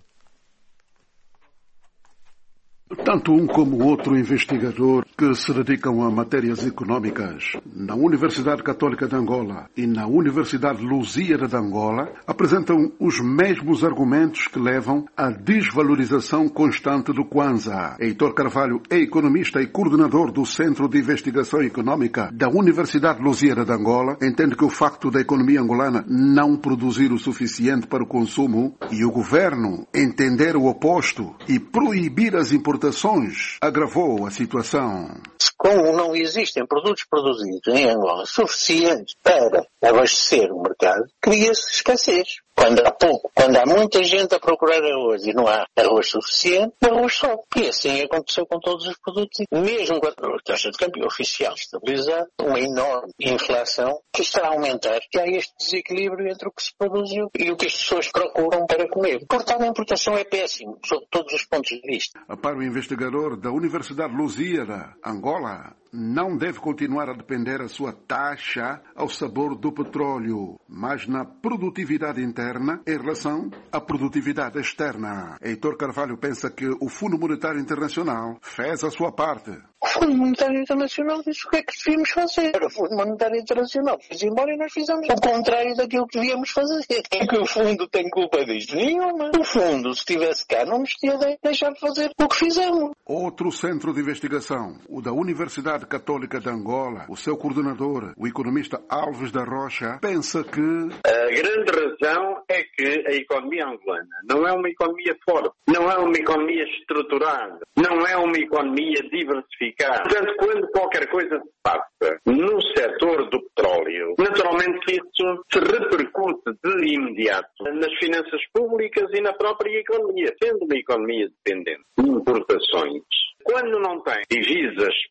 Tanto um como o outro investigador que se dedicam a matérias económicas na Universidade Católica de Angola e na Universidade Lusíada de Angola apresentam os mesmos argumentos que levam à desvalorização constante do Kwanza. Heitor Carvalho é economista e coordenador do Centro de Investigação Económica da Universidade Lusíada de Angola. Entende que o facto da economia angolana não produzir o suficiente para o consumo e o governo entender o oposto e proibir as importações agravou a situação. Como não existem produtos produzidos em Angola suficientes para abastecer o mercado, cria-se escassez. Quando há muita gente a procurar arroz e não há arroz suficiente, o arroz sobe. E assim aconteceu com todos os produtos. Mesmo com a taxa de câmbio oficial estabilizada, uma enorme inflação que está a aumentar. E há este desequilíbrio entre o que se produz e o que as pessoas procuram para comer. Portanto, a importação é péssimo, sob todos os pontos de vista. Para o investigador da Universidade Lusíada, Angola não deve continuar a depender a sua taxa ao sabor do petróleo, mas na produtividade interna em relação à produtividade externa. Heitor Carvalho pensa que o Fundo Monetário Internacional fez a sua parte. O Fundo Monetário Internacional disse o que é que devíamos fazer. O Fundo Monetário Internacional fez embora e nós fizemos o contrário daquilo que devíamos fazer. É que o Fundo tem culpa disto? Nenhuma. O Fundo, se estivesse cá, não nos tinha deixado de fazer o que fizemos. Outro centro de investigação, o da Universidade Católica de Angola, o seu coordenador, o economista Alves da Rocha, pensa que a grande razão é que a economia angolana não é uma economia forte, não é uma economia estruturada, não é uma economia diversificada. Portanto, quando qualquer coisa se passa no setor do petróleo, naturalmente isso se repercute de imediato nas finanças públicas e na própria economia, sendo uma economia dependente de importações. Quando não tem divisas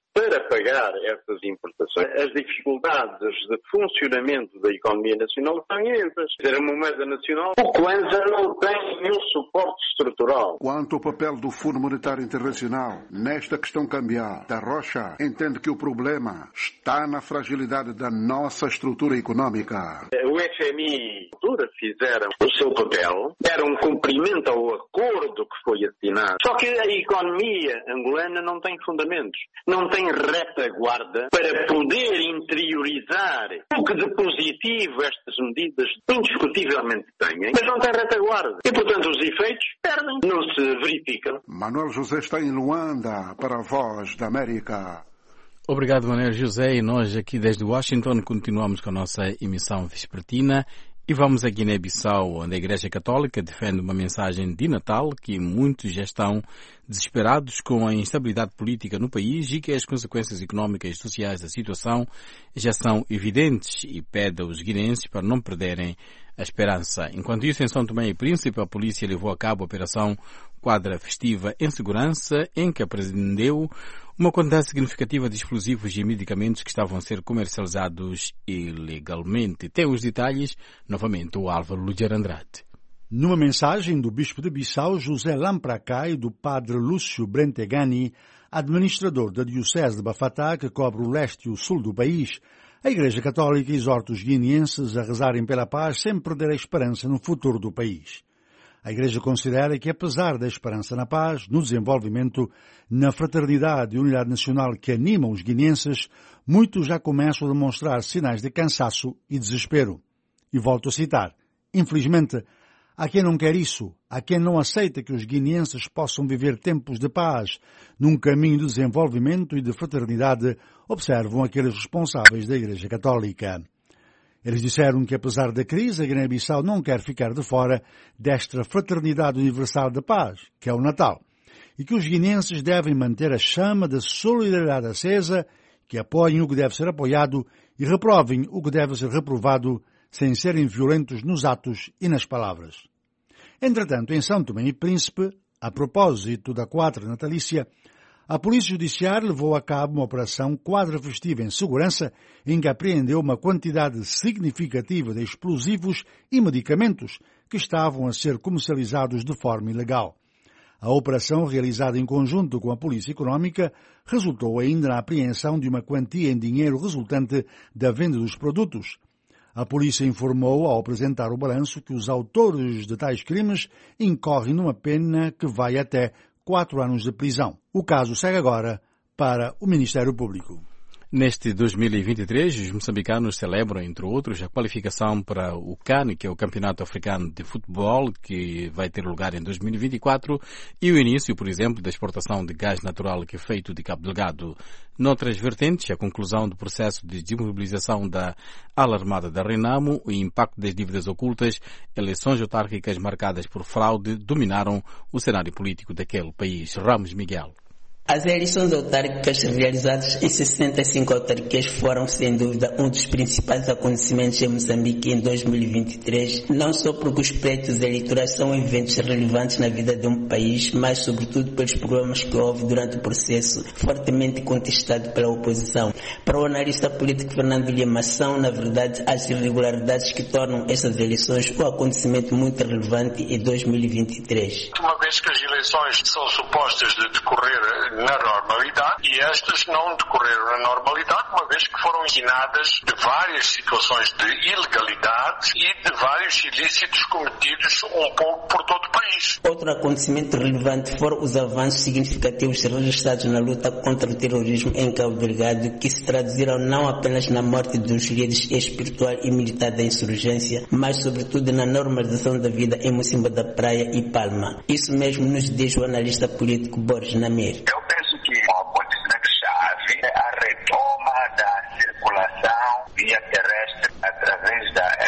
para pagar essas importações. As dificuldades de funcionamento da economia nacional são essas. A moeda nacional, o Kwanza não tem nenhum suporte estrutural. Quanto ao papel do Fundo Monetário Internacional nesta questão cambial, Da Rocha entende que o problema está na fragilidade da nossa estrutura econômica. O FMI fizeram o seu papel, deram um cumprimento ao acordo que foi assinado. Só que a economia angolana não tem fundamentos, não tem retaguarda para poder interiorizar o que de positivo estas medidas indiscutivelmente têm, mas não tem retaguarda. E, portanto, os efeitos perdem, não se verificam. Manuel José está em Luanda para a Voz da América. Obrigado, Manuel José. E nós aqui desde Washington continuamos com a nossa emissão vespertina. E vamos a Guiné-Bissau, onde a Igreja Católica defende uma mensagem de Natal que muitos já estão desesperados com a instabilidade política no país e que as consequências económicas e sociais da situação já são evidentes e pede aos guineenses para não perderem a esperança. Enquanto isso, em São Tomé e Príncipe, a polícia levou a cabo a Operação Quadra Festiva em Segurança, em que apreendeu uma quantidade significativa de explosivos e medicamentos que estavam a ser comercializados ilegalmente. Tem os detalhes, novamente, o Álvaro Luger Andrade. Numa mensagem do bispo de Bissau, José Lampracai, do padre Lúcio Brentegani, administrador da Diocese de Bafatá, que cobre o leste e o sul do país, a Igreja Católica exorta os guineenses a rezarem pela paz sem perder a esperança no futuro do país. A Igreja considera que, apesar da esperança na paz, no desenvolvimento, na fraternidade e unidade nacional que animam os guineenses, muitos já começam a demonstrar sinais de cansaço e desespero. E volto a citar, infelizmente, há quem não quer isso, há quem não aceita que os guineenses possam viver tempos de paz, num caminho de desenvolvimento e de fraternidade, observam aqueles responsáveis da Igreja Católica. Eles disseram que, apesar da crise, a Guiné-Bissau não quer ficar de fora desta fraternidade universal de paz, que é o Natal, e que os guineenses devem manter a chama da solidariedade acesa, que apoiem o que deve ser apoiado e reprovem o que deve ser reprovado, sem serem violentos nos atos e nas palavras. Entretanto, em São Tomé e Príncipe, a propósito da quadra natalícia, a Polícia Judiciária levou a cabo uma operação Quadra Festiva em Segurança, em que apreendeu uma quantidade significativa de explosivos e medicamentos que estavam a ser comercializados de forma ilegal. A operação, realizada em conjunto com a Polícia Económica, resultou ainda na apreensão de uma quantia em dinheiro resultante da venda dos produtos. A polícia informou, ao apresentar o balanço, que os autores de tais crimes incorrem numa pena que vai até 4 anos de prisão. O caso segue agora para o Ministério Público. Neste 2023, os moçambicanos celebram, entre outros, a qualificação para o CAN, que é o Campeonato Africano de Futebol, que vai ter lugar em 2024, e o início, por exemplo, da exportação de gás natural que é feito de Cabo Delgado. Noutras vertentes, a conclusão do processo de desmobilização da ala armada da Renamo, o impacto das dívidas ocultas, eleições autárquicas marcadas por fraude dominaram o cenário político daquele país. Ramos Miguel. As eleições autárquicas realizadas em 65 autarquias foram, sem dúvida, um dos principais acontecimentos em Moçambique em 2023, não só porque os pleitos eleitorais são eventos relevantes na vida de um país, mas sobretudo pelos problemas que houve durante o processo, fortemente contestado pela oposição. Para o analista político Fernando Vilhema, são, na verdade, as irregularidades que tornam estas eleições um acontecimento muito relevante em 2023. Uma vez que as eleições são supostas de decorrer na normalidade, e estas não decorreram na normalidade, uma vez que foram ensinadas de várias situações de ilegalidade e de vários ilícitos cometidos um pouco por todo o país. Outro acontecimento relevante foram os avanços significativos registrados na luta contra o terrorismo em Cabo Delgado, que se traduziram não apenas na morte dos líderes espiritual e militar da insurgência, mas sobretudo na normalização da vida em Mocimboa da Praia e Palma. Isso mesmo nos diz o analista político Borges Namir. Eu penso que um acontecimento-chave é a retoma da circulação via terrestre através da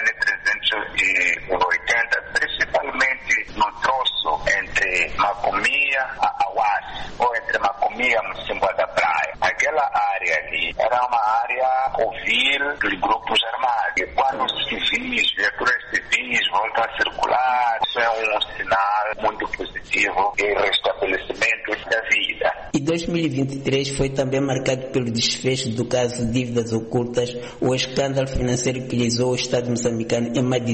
N380, principalmente no troço entre Macomia e Awassi, ou entre Macomia e Mocimboa da Praia. Aquela área ali era uma área covil dos grupos armados. E quando os civis, viaturas civis voltam a circular, isso é um sinal muito positivo de restabelecimento da vida. E 2023 foi também marcado pelo desfecho do caso de dívidas ocultas, o escândalo financeiro que lisou o Estado moçambicano em mais de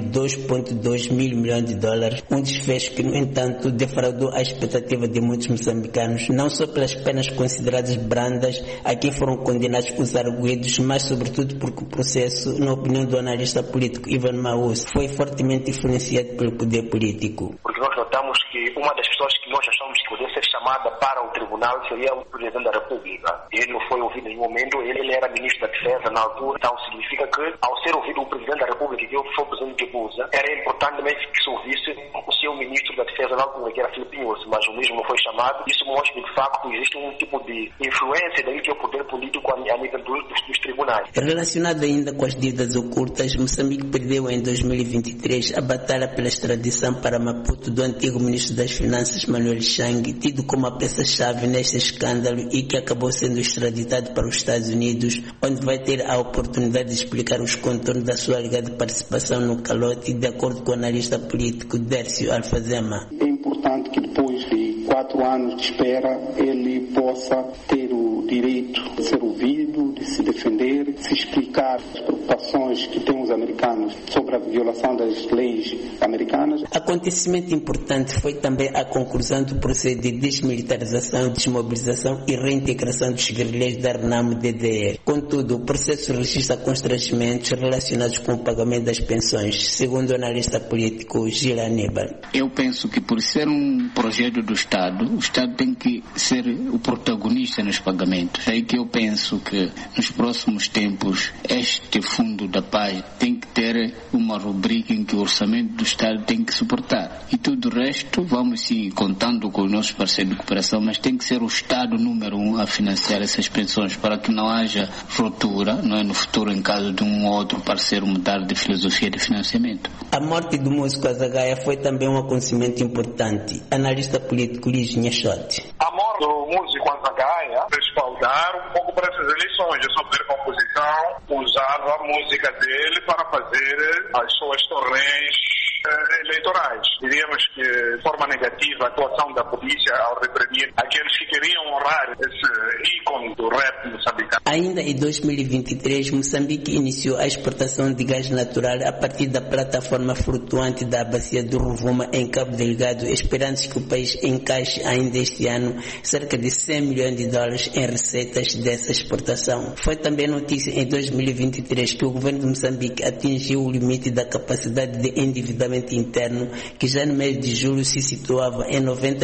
2,2 mil milhões de dólares, um desfecho que, no entanto, defraudou a expectativa de muitos moçambicanos, não só pelas penas consideradas brandas a que foram condenados os arguidos, mas sobretudo porque o processo, na opinião do analista político Ivan Maus, foi fortemente influenciado pelo poder político. Porque nós notamos que uma das pessoas que nós achamos que poderia ser chamada para o tribunal seria o Presidente da República. Ele não foi ouvido em nenhum momento, ele era Ministro da Defesa na altura, então significa que, ao ser ouvido o Presidente da República, que foi o Presidente de Busa, era importante também que se ouvisse o seu Ministro da Defesa na altura, que era Filipe Nyusi, mas o mesmo não foi chamado. Isso mostra que, de facto, existe um tipo de influência daquilo que é o poder político a nível dos tribunais. Relacionado ainda com as dívidas ocultas, Moçambique perdeu em 2023 a batalha pela extradição para Maputo do antigo Ministro das Finanças Manuel Chang, tido como a peça-chave neste escândalo e que acabou sendo extraditado para os Estados Unidos, onde vai ter a oportunidade de explicar os contornos da sua alegada participação no calote, de acordo com o analista político Dércio Alfazema. É importante que depois de 4 anos de espera ele possa ter o direito de ser ouvido, de se defender, de se explicar as preocupações que têm os americanos sobre a violação das leis americanas. Acontecimento importante foi também a conclusão do processo de desmilitarização, desmobilização e reintegração dos guerrilheiros da RENAMO-DDR. Contudo, o processo registra constrangimentos relacionados com o pagamento das pensões, segundo o analista político Gil Aníbal. Eu penso que, por ser um projeto do Estado, o Estado tem que ser o protagonista nos pagamentos. É aí que eu penso que, nos próximos tempos, este Fundo da Paz tem que ter uma rubrica em que o orçamento do Estado tem que suportar. E tudo o resto, vamos sim contando com os nossos parceiros de cooperação, mas tem que ser o Estado número 1 a financiar essas pensões para que não haja ruptura, não é, no futuro, em caso de um ou outro parceiro mudar de filosofia de financiamento. A morte do músico Azagaia foi também um acontecimento importante. Analista político Luís Nhachote. A morte do músico Azagaia respaldar um pouco para essas eleições. Eu sou poder composição, usava a música dele para fazer as suas torneios eleitorais. Diríamos que, de forma negativa, a atuação da polícia ao reprimir aqueles que queriam honrar esse ícone do rap moçambicano. Ainda em 2023, Moçambique iniciou a exportação de gás natural a partir da plataforma flutuante da bacia do Rovuma em Cabo Delgado, esperando que o país encaixe ainda este ano cerca de 100 milhões de dólares em receitas dessa exportação. Foi também notícia em 2023 que o governo de Moçambique atingiu o limite da capacidade de endividamento interno, que já no mês de julho se situava em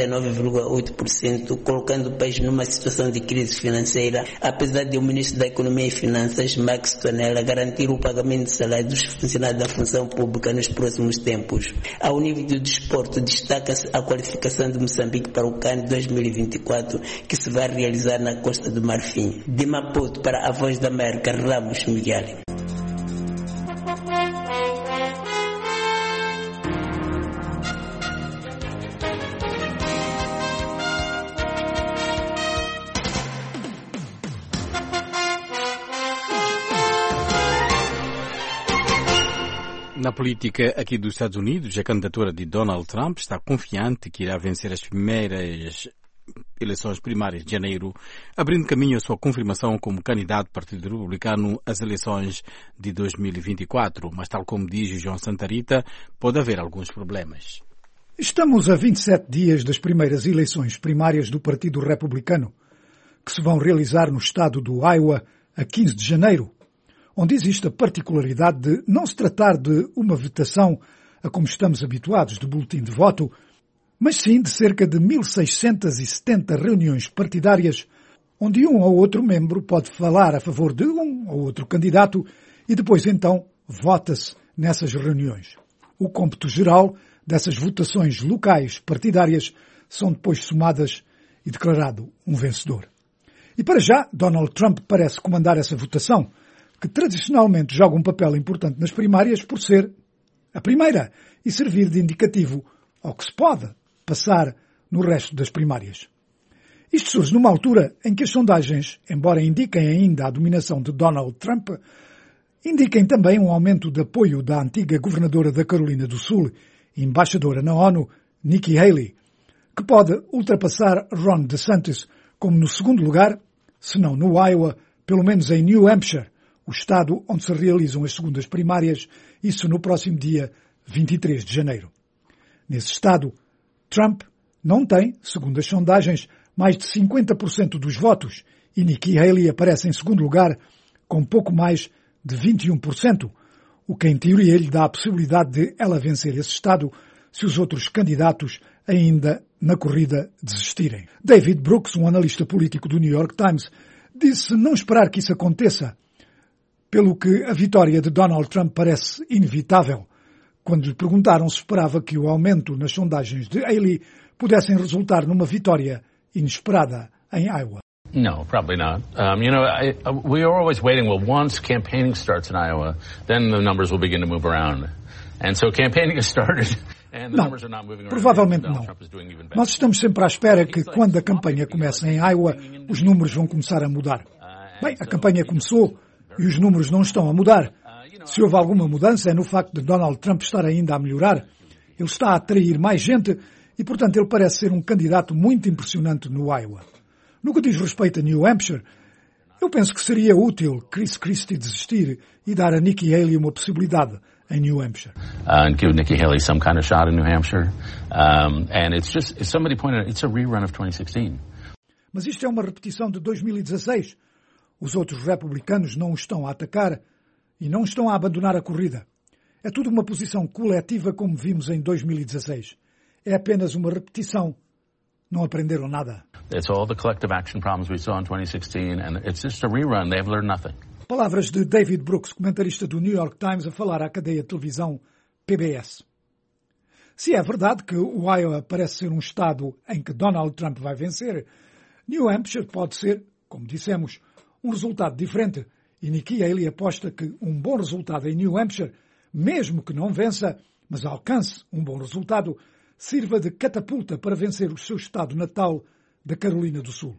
99,8%, colocando o país numa situação de crise financeira, apesar de o ministro da Economia e Finanças, Max Tonella, garantir o pagamento de salário dos funcionários da função pública nos próximos tempos. Ao nível do desporto, destaca-se a qualificação de Moçambique para o CAN 2024, que se vai realizar na Costa do Marfim. De Maputo para a Voz da América, Ramos Miguel. Na política aqui dos Estados Unidos, a candidatura de Donald Trump está confiante que irá vencer as primeiras eleições primárias de janeiro, abrindo caminho à sua confirmação como candidato do Partido Republicano às eleições de 2024. Mas, tal como diz João Santarita, pode haver alguns problemas. Estamos a 27 dias das primeiras eleições primárias do Partido Republicano, que se vão realizar no estado do Iowa a 15 de janeiro, onde existe a particularidade de não se tratar de uma votação a como estamos habituados, de boletim de voto, mas sim de cerca de 1.670 reuniões partidárias, onde um ou outro membro pode falar a favor de um ou outro candidato e depois então vota-se nessas reuniões. O cômputo geral dessas votações locais partidárias são depois somadas e declarado um vencedor. E para já, Donald Trump parece comandar essa votação, que tradicionalmente joga um papel importante nas primárias por ser a primeira e servir de indicativo ao que se pode passar no resto das primárias. Isto surge numa altura em que as sondagens, embora indiquem ainda a dominação de Donald Trump, indiquem também um aumento de apoio da antiga governadora da Carolina do Sul e embaixadora na ONU, Nikki Haley, que pode ultrapassar Ron DeSantis como no segundo lugar, se não no Iowa, pelo menos em New Hampshire, o estado onde se realizam as segundas primárias, isso no próximo dia 23 de janeiro. Nesse estado, Trump não tem, segundo as sondagens, mais de 50% dos votos e Nikki Haley aparece em segundo lugar com pouco mais de 21%, o que em teoria lhe dá a possibilidade de ela vencer esse estado se os outros candidatos ainda na corrida desistirem. David Brooks, um analista político do New York Times, disse não esperar que isso aconteça, pelo que a vitória de Donald Trump parece inevitável. Quando lhe perguntaram se esperava que o aumento nas sondagens de Haley pudessem resultar numa vitória inesperada em Iowa. No, probably not. We are always waiting. Well, once campaigning starts in Iowa, then the numbers will begin to move around. And so campaigning has started. Não, provavelmente não. Nós estamos sempre à espera que, quando a campanha começa em Iowa, os números vão começar a mudar. Bem, a campanha começou e os números não estão a mudar. Se houve alguma mudança é no facto de Donald Trump estar ainda a melhorar. Ele está a atrair mais gente e, portanto, ele parece ser um candidato muito impressionante no Iowa. No que diz respeito a New Hampshire, eu penso que seria útil Chris Christie desistir e dar a Nikki Haley uma possibilidade em New Hampshire. And give Nikki Haley some kind of shot in New Hampshire. And it's just, as somebody pointed out, it's a rerun of 2016. Mas isto é uma repetição de 2016. Os outros republicanos não o estão a atacar e não estão a abandonar a corrida. É tudo uma posição coletiva como vimos em 2016. É apenas uma repetição. Não aprenderam nada. It's all the collective action problems we saw in 2016 and it's just a rerun. They've learned nothing. Palavras de David Brooks, comentarista do New York Times, a falar à cadeia de televisão PBS. Se é verdade que o Iowa parece ser um estado em que Donald Trump vai vencer, New Hampshire pode ser, como dissemos, um resultado diferente. E Nikki Haley aposta que um bom resultado em New Hampshire, mesmo que não vença, mas alcance um bom resultado, sirva de catapulta para vencer o seu estado natal da Carolina do Sul.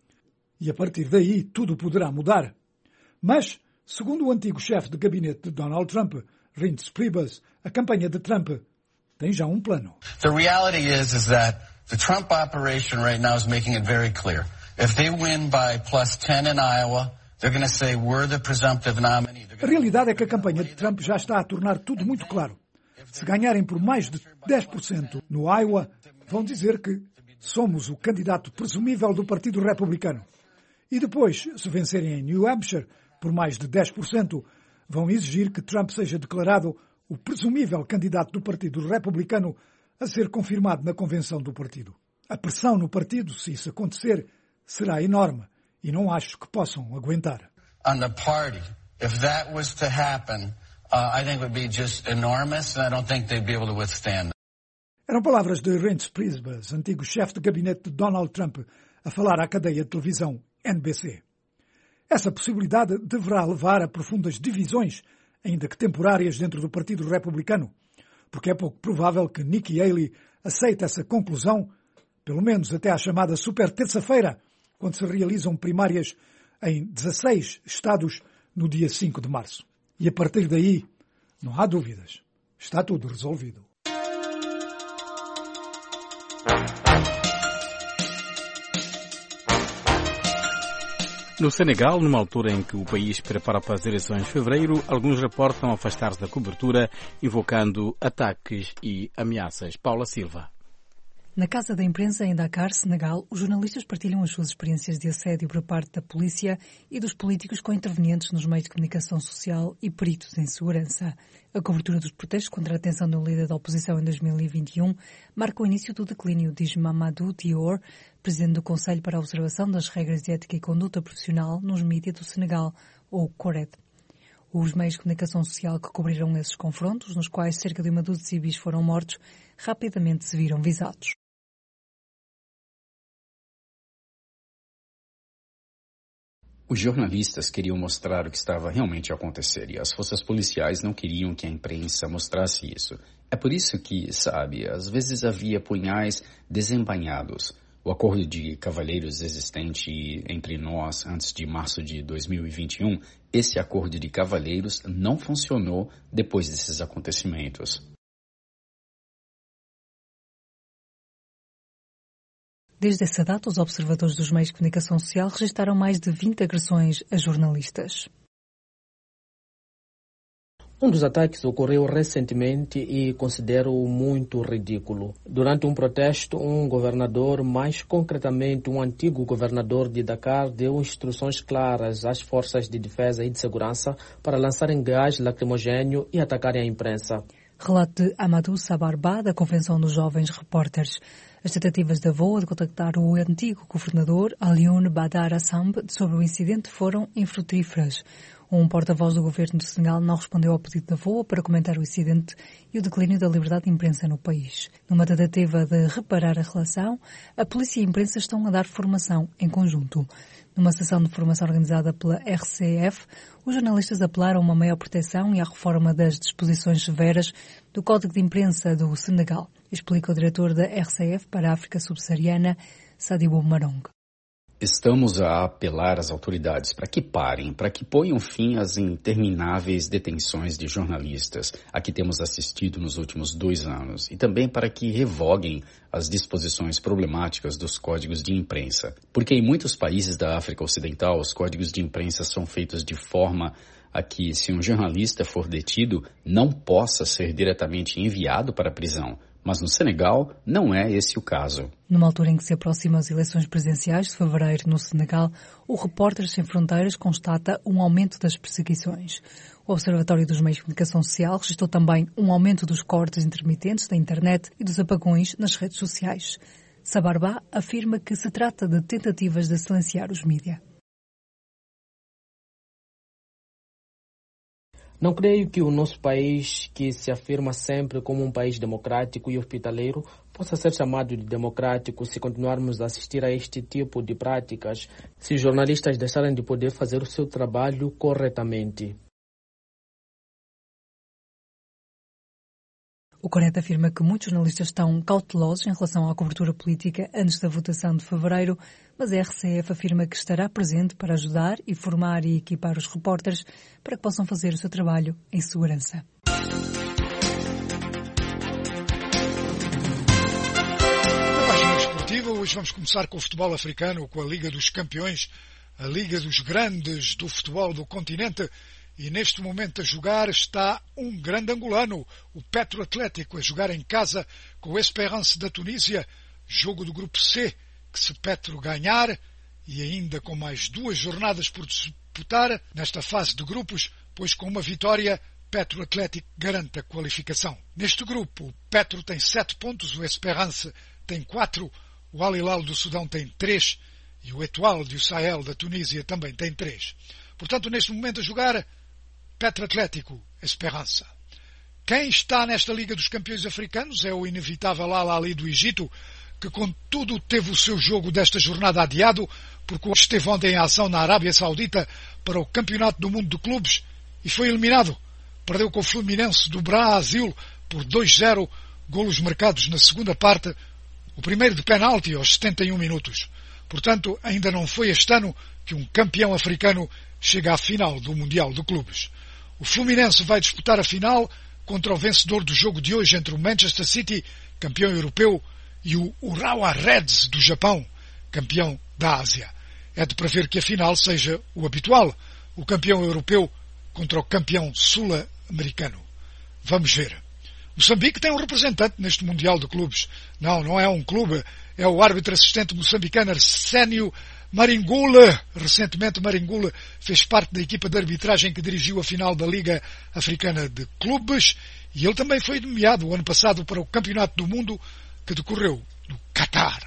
E a partir daí tudo poderá mudar. Mas, segundo o antigo chefe de gabinete de Donald Trump, Reince Priebus, a campanha de Trump tem já um plano. The reality is that the Trump operation right now is making it very clear. If they win by +10 in Iowa, they're going to say we're the presumptive nominee. A realidade é que a campanha de Trump já está a tornar tudo muito claro. Se ganharem por mais de 10% no Iowa, vão dizer que somos o candidato presumível do Partido Republicano. E depois, se vencerem em New Hampshire por mais de 10%, vão exigir que Trump seja declarado o presumível candidato do Partido Republicano a ser confirmado na convenção do partido. A pressão no partido, se isso acontecer, será enorme e não acho que possam aguentar. On the party, if that was to happen, I think it would be just enormous and I don't think they'd be able to withstand it. Eram palavras de Reince Priebus, antigo chefe de gabinete de Donald Trump, a falar à cadeia de televisão NBC. Essa possibilidade deverá levar a profundas divisões, ainda que temporárias, dentro do Partido Republicano, porque é pouco provável que Nikki Haley aceite essa conclusão, pelo menos até à chamada Super Terça-feira, quando se realizam primárias em 16 estados no dia 5 de março. E a partir daí, não há dúvidas, está tudo resolvido. No Senegal, numa altura em que o país prepara para as eleições de fevereiro, alguns reportam afastar-se da cobertura, invocando ataques e ameaças. Paula Silva. Na Casa da Imprensa, em Dakar, Senegal, os jornalistas partilham as suas experiências de assédio por parte da polícia e dos políticos com intervenientes nos meios de comunicação social e peritos em segurança. A cobertura dos protestos contra a detenção do líder da oposição em 2021 marca o início do declínio, diz Mamadou Dior, presidente do Conselho para a Observação das Regras de Ética e Conduta Profissional nos Mídias do Senegal, ou CORED. Os meios de comunicação social que cobriram esses confrontos, nos quais cerca de uma dúzia de civis foram mortos, rapidamente se viram visados. Os jornalistas queriam mostrar o que estava realmente a acontecer e as forças policiais não queriam que a imprensa mostrasse isso. É por isso que, sabe, às vezes havia punhais desembainhados. O acordo de cavalheiros existente entre nós antes de março de 2021, esse acordo de cavalheiros não funcionou depois desses acontecimentos. Desde essa data, os observadores dos meios de comunicação social registaram mais de 20 agressões a jornalistas. Um dos ataques ocorreu recentemente e considero-o muito ridículo. Durante um protesto, um governador, mais concretamente um antigo governador de Dakar, deu instruções claras às forças de defesa e de segurança para lançarem gás lacrimogéneo e atacarem a imprensa. Relato de Amadou Sabarba, da Convenção dos Jovens Repórteres. As tentativas da VOA de contactar o antigo governador Alioune Badara Samb sobre o incidente foram infrutíferas. Um porta-voz do governo do Senegal não respondeu ao pedido da VOA para comentar o incidente e o declínio da liberdade de imprensa no país. Numa tentativa de reparar a relação, a polícia e a imprensa estão a dar formação em conjunto. Numa sessão de formação organizada pela RCF, os jornalistas apelaram a uma maior proteção e à reforma das disposições severas do Código de Imprensa do Senegal, explica o diretor da RCF para a África Subsaariana, Sadibou Marong. Estamos a apelar às autoridades para que parem, para que ponham fim às intermináveis detenções de jornalistas a que temos assistido nos últimos 2 anos e também para que revoguem as disposições problemáticas dos códigos de imprensa. Porque em muitos países da África Ocidental, os códigos de imprensa são feitos de forma a que, se um jornalista for detido, não possa ser diretamente enviado para a prisão. Mas no Senegal não é esse o caso. Numa altura em que se aproximam as eleições presidenciais de fevereiro no Senegal, o Repórteres Sem Fronteiras constata um aumento das perseguições. O Observatório dos Meios de Comunicação Social registrou também um aumento dos cortes intermitentes da internet e dos apagões nas redes sociais. Sabarba afirma que se trata de tentativas de silenciar os mídia. Não creio que o nosso país, que se afirma sempre como um país democrático e hospitaleiro, possa ser chamado de democrático se continuarmos a assistir a este tipo de práticas, se os jornalistas deixarem de poder fazer o seu trabalho corretamente. O CONET afirma que muitos jornalistas estão cautelosos em relação à cobertura política antes da votação de fevereiro, mas a RCF afirma que estará presente para ajudar e formar e equipar os repórteres para que possam fazer o seu trabalho em segurança. Na página desportiva, hoje vamos começar com o futebol africano, com a Liga dos Campeões, a Liga dos Grandes do futebol do continente. E neste momento a jogar está um grande angolano, o Petro Atlético, a jogar em casa com o Esperance da Tunísia, jogo do grupo C, que se Petro ganhar, e ainda com mais 2 jornadas por disputar nesta fase de grupos, pois com uma vitória, Petro Atlético garante a qualificação. Neste grupo, o Petro tem 7 pontos, o Esperance tem 4, o Al Hilal do Sudão tem 3 e o Etoile do Sahel da Tunísia também tem 3. Portanto, neste momento a jogar, Petro Atlético, Esperança. Quem está nesta Liga dos Campeões Africanos é o inevitável Al Ahly do Egito, que contudo teve o seu jogo desta jornada adiado, porque esteve ontem em ação na Arábia Saudita para o Campeonato do Mundo de Clubes e foi eliminado. Perdeu com o Fluminense do Brasil por 2-0, golos marcados na segunda parte, o primeiro de penalti aos 71 minutos. Portanto, ainda não foi este ano que um campeão africano chega à final do Mundial de Clubes. O Fluminense vai disputar a final contra o vencedor do jogo de hoje entre o Manchester City, campeão europeu, e o Urawa Reds do Japão, campeão da Ásia. É de prever que a final seja o habitual, o campeão europeu contra o campeão sul-americano. Vamos ver. Moçambique tem um representante neste Mundial de Clubes. Não é um clube, é o árbitro assistente moçambicano Arsénio Maringula. Recentemente Maringula fez parte da equipa de arbitragem que dirigiu a final da Liga Africana de Clubes e ele também foi nomeado o ano passado para o Campeonato do Mundo que decorreu no Qatar.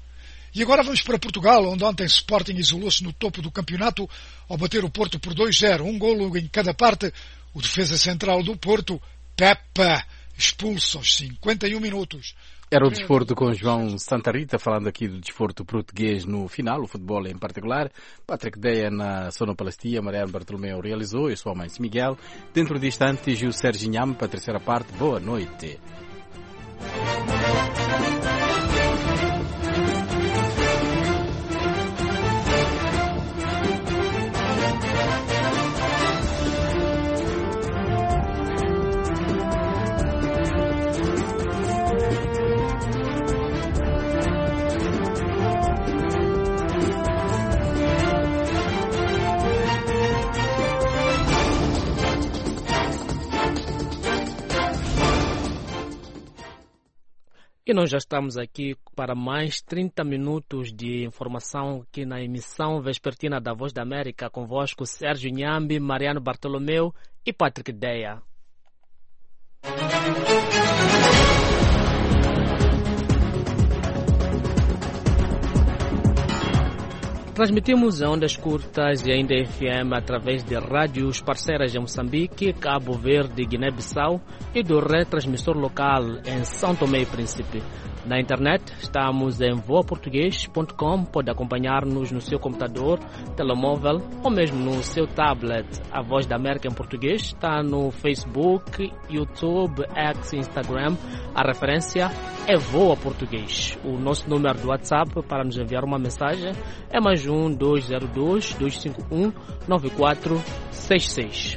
E agora vamos para Portugal, onde ontem Sporting isolou-se no topo do campeonato ao bater o Porto por 2-0, um golo em cada parte. O defesa central do Porto, Pepa, expulso aos 51 minutos. Era o desporto com João Santa Rita, falando aqui do desporto português no final, o futebol em particular. Patrick Deia na sonoplastia, Mariano Bartolomeu realizou, eu sou a Mãe Miguel. Dentro de instantes, Gil Sérgio Inhame para a terceira parte. Boa noite. E nós já estamos aqui para mais 30 minutos de informação aqui na emissão vespertina da Voz da América, convosco Sérgio Nhambi, Mariano Bartolomeu e Patrick Deia. Transmitimos em ondas curtas e ainda FM através de rádios parceiras em Moçambique, Cabo Verde, Guiné-Bissau e do retransmissor local em São Tomé e Príncipe. Na internet estamos em voaportugues.com, pode acompanhar-nos no seu computador, telemóvel ou mesmo no seu tablet. A Voz da América em português está no Facebook, YouTube, X e Instagram. A referência é Voa Português. O nosso número do WhatsApp para nos enviar uma mensagem é mais 1-202-251-9466.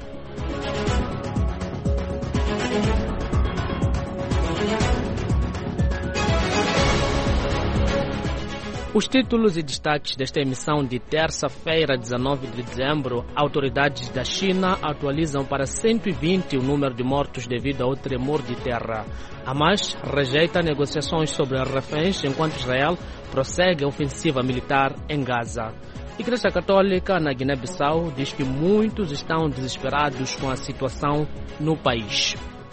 Os títulos e destaques desta emissão de terça-feira, 19 de dezembro, autoridades da China atualizam para 120 o número de mortos devido ao tremor de terra. Hamas rejeita negociações sobre reféns enquanto Israel prossegue a ofensiva militar em Gaza. A Igreja Católica na Guiné-Bissau diz que muitos estão desesperados com a situação no país.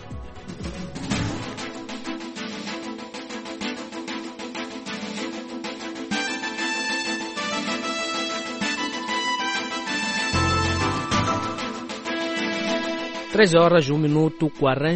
3 horas, 1 minuto,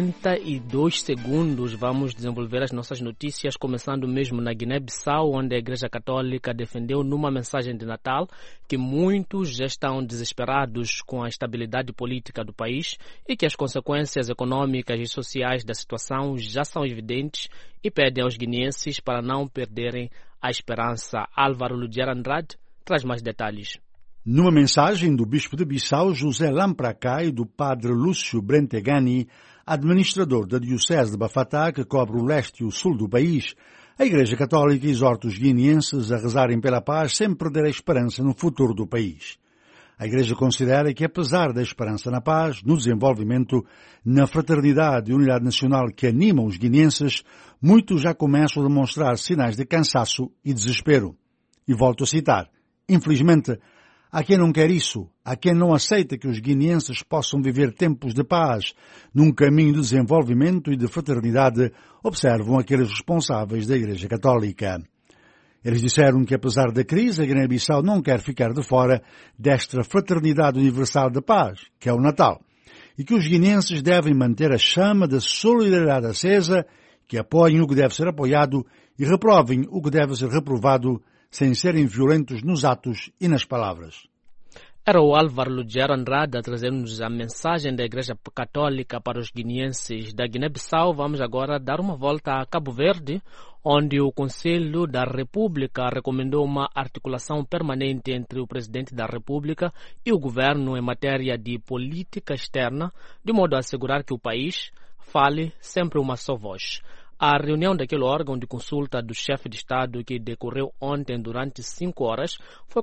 42 segundos. Vamos desenvolver as nossas notícias, começando mesmo na Guiné-Bissau, onde a Igreja Católica defendeu numa mensagem de Natal que muitos já estão desesperados com a estabilidade política do país e que as consequências econômicas e sociais da situação já são evidentes e pedem aos guineenses para não perderem a esperança. Álvaro Ludier Andrade traz mais detalhes. Numa mensagem do bispo de Bissau, José Lampracai, e do padre Lúcio Brentegani, administrador da Diocese de Bafatá, que cobre o leste e o sul do país, a Igreja Católica exorta os guineenses a rezarem pela paz sem perder a esperança no futuro do país. A Igreja considera que, apesar da esperança na paz, no desenvolvimento, na fraternidade e unidade nacional que animam os guineenses, muitos já começam a demonstrar sinais de cansaço e desespero. E volto a citar, infelizmente, há quem não quer isso, há quem não aceita que os guineenses possam viver tempos de paz, num caminho de desenvolvimento e de fraternidade, observam aqueles responsáveis da Igreja Católica. Eles disseram que, apesar da crise, a Guiné-Bissau não quer ficar de fora desta fraternidade universal de paz, que é o Natal, e que os guineenses devem manter a chama da solidariedade acesa, que apoiem o que deve ser apoiado e reprovem o que deve ser reprovado, sem serem violentos nos atos e nas palavras. Era o Álvaro Ludier Andrade a trazer-nos a mensagem da Igreja Católica para os guineenses da Guiné-Bissau. Vamos agora dar uma volta a Cabo Verde, onde o Conselho da República recomendou uma articulação permanente entre o Presidente da República e o Governo em matéria de política externa, de modo a assegurar que o país fale sempre uma só voz. A reunião daquele órgão de consulta do chefe de Estado, que decorreu ontem durante 5 horas,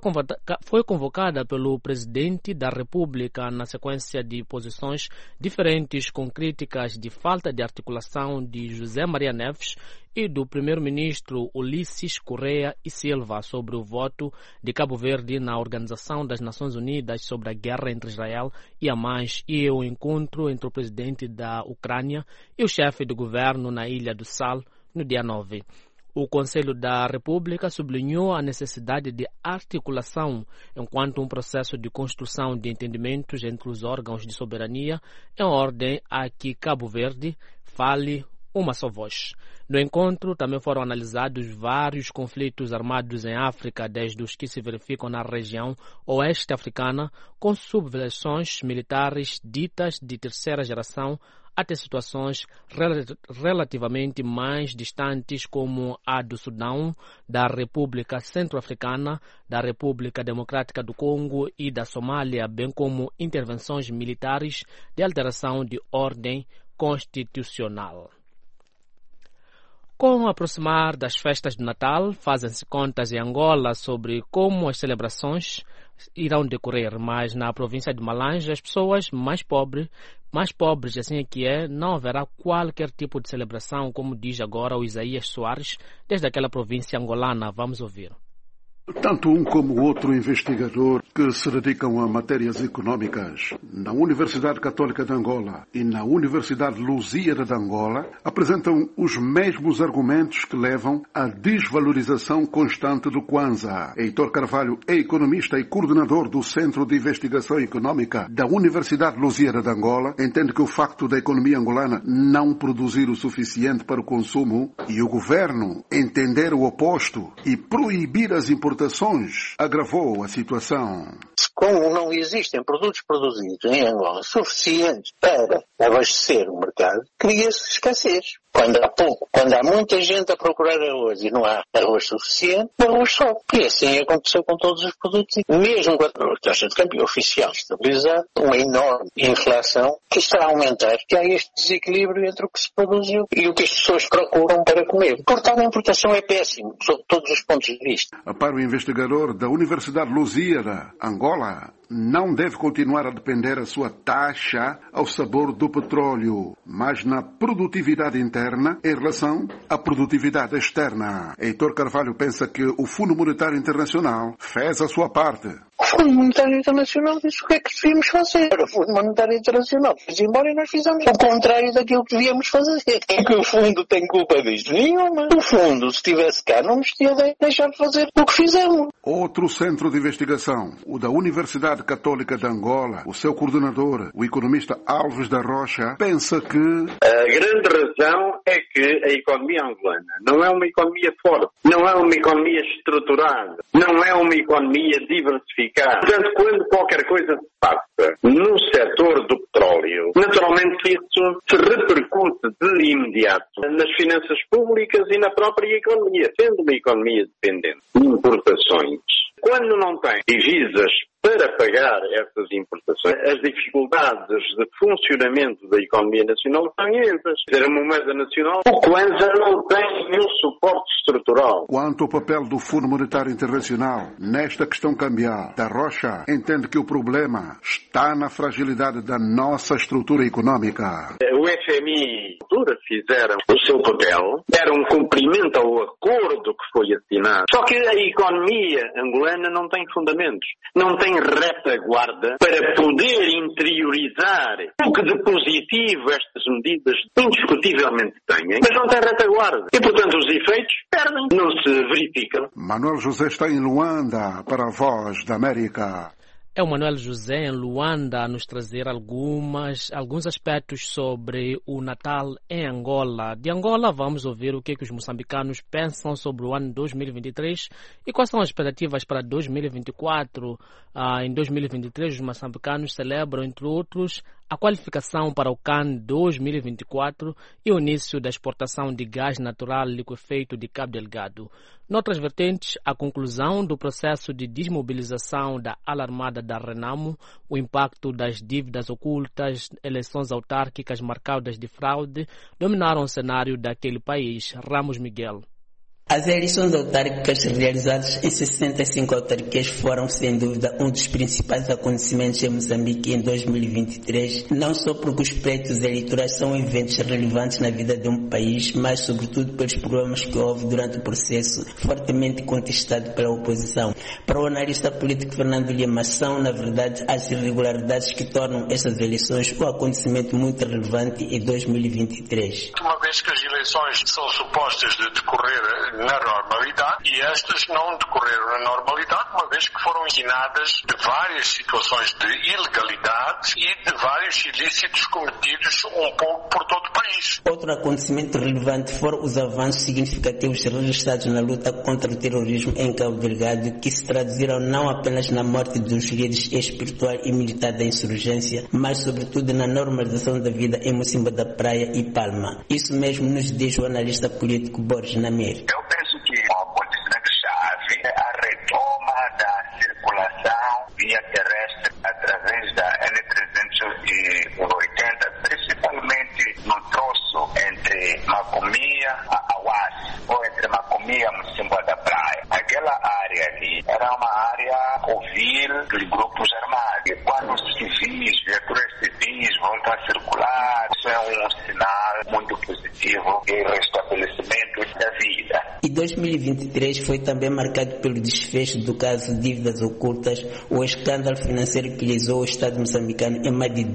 foi convocada pelo Presidente da República na sequência de posições diferentes com críticas de falta de articulação de José Maria Neves e do Primeiro-Ministro Ulisses Correa e Silva sobre o voto de Cabo Verde na Organização das Nações Unidas sobre a guerra entre Israel e Hamas e o encontro entre o presidente da Ucrânia e o chefe do governo na Ilha do Sal no dia 9. O Conselho da República sublinhou a necessidade de articulação enquanto um processo de construção de entendimentos entre os órgãos de soberania em ordem a que Cabo Verde fale uma só voz. No encontro também foram analisados vários conflitos armados em África, desde os que se verificam na região oeste africana, com subversões militares ditas de terceira geração, até situações relativamente mais distantes como a do Sudão, da República Centro-Africana, da República Democrática do Congo e da Somália, bem como intervenções militares de alteração de ordem constitucional. Com o aproximar das festas do Natal, fazem-se contas em Angola sobre como as celebrações irão decorrer, mas na província de Malanje as pessoas mais pobres, assim é que é, não haverá qualquer tipo de celebração, como diz agora o Isaías Soares, desde aquela província angolana. Vamos ouvir. Tanto um como o outro investigador que se dedicam a matérias económicas na Universidade Católica de Angola e na Universidade Lusíada de Angola apresentam os mesmos argumentos que levam à desvalorização constante do Kwanza. Heitor Carvalho é economista e coordenador do Centro de Investigação Económica da Universidade Lusíada de Angola. Entende que o facto da economia angolana não produzir o suficiente para o consumo e o governo entender o oposto e proibir as importações agravou a situação. Como não existem produtos produzidos em Angola suficientes para abastecer o mercado, cria-se escassez. Quando há muita gente a procurar arroz e não há arroz suficiente, o arroz sobe. E assim aconteceu com todos os produtos. Mesmo com a taxa de câmbio oficial estabilizada, uma enorme inflação que está a aumentar, que há este desequilíbrio entre o que se produz e o que as pessoas procuram para comer. Portanto, a importação é péssimo, sob todos os pontos de vista. Para o investigador da Universidade Lusíada, Angola não deve continuar a depender a sua taxa ao sabor do petróleo, mas na produtividade interna em relação à produtividade externa. Heitor Carvalho pensa que o Fundo Monetário Internacional fez a sua parte. O Fundo Monetário Internacional disse o que é que devíamos fazer. O Fundo Monetário Internacional fez embora e nós fizemos o contrário daquilo que devíamos fazer. É que o Fundo tem culpa disto? Nenhuma. O Fundo, se estivesse cá, não nos tinha deixado de fazer o que fizemos. Outro centro de investigação, o da Universidade Católica de Angola, o seu coordenador, o economista Alves da Rocha, pensa que a grande razão é que a economia angolana não é uma economia forte, não é uma economia estruturada, não é uma economia diversificada. Portanto, quando qualquer coisa se passa no setor do petróleo, naturalmente isso se repercute de imediato nas finanças públicas e na própria economia, sendo uma economia dependente de importações. Quando não tem divisas para pagar essas importações, as dificuldades de funcionamento da economia nacional são imensas. A moeda nacional, o Kwanza não tem nenhum suporte estrutural. Quanto ao papel do Fundo Monetário Internacional nesta questão cambial, da Rocha entende que o problema está na fragilidade da nossa estrutura económica. O FMI fizeram o seu papel, deram um cumprimento ao acordo que foi assinado. Só que a economia angolana não tem fundamentos, não tem retaguarda para poder interiorizar o que de positivo estas medidas indiscutivelmente têm, mas não tem retaguarda. E, portanto, os efeitos perdem, não se verificam. Manuel José está em Luanda para a Voz da América. É o Manuel José em Luanda a nos trazer alguns aspectos sobre o Natal em Angola. De Angola vamos ouvir o que os moçambicanos pensam sobre o ano 2023 e quais são as expectativas para 2024. Em 2023 os moçambicanos celebram, entre outros, a qualificação para o CAN 2024 e o início da exportação de gás natural liquefeito de Cabo Delgado. Noutras vertentes, a conclusão do processo de desmobilização da ala armada da Renamo, o impacto das dívidas ocultas, eleições autárquicas marcadas de fraude, dominaram o cenário daquele país. Ramos Miguel. As eleições autárquicas realizadas em 65 autarquias foram, sem dúvida, um dos principais acontecimentos em Moçambique em 2023, não só porque os pleitos eleitorais são eventos relevantes na vida de um país, mas sobretudo pelos problemas que houve durante o processo, fortemente contestado pela oposição. Para o analista político Fernando Lima, são, na verdade, as irregularidades que tornam estas eleições um acontecimento muito relevante em 2023. Uma vez que as eleições são supostas de decorrer na normalidade e estas não decorreram na normalidade, uma vez que foram ensinadas de várias situações de ilegalidade e de vários ilícitos cometidos um pouco por todo o país. Outro acontecimento relevante foram os avanços significativos registrados na luta contra o terrorismo em Cabo Delgado, que se traduziram não apenas na morte dos líderes espiritual e militar da insurgência, mas sobretudo na normalização da vida em Mocimboa da Praia e Palma. Isso mesmo nos diz o analista político Borges Namir. Eu penso que o acontecimento-chave é a retoma da circulação via terrestre através da N380, principalmente no troço entre Macomia a Awaz. era uma área civil de grupos armados. E quando os civis, viaturas civis voltam a circular, isso é um sinal muito positivo e restabelecimento da vida. E 2023 foi também marcado pelo desfecho do caso Dívidas Ocultas, o escândalo financeiro que lesou o Estado moçambicano em mais de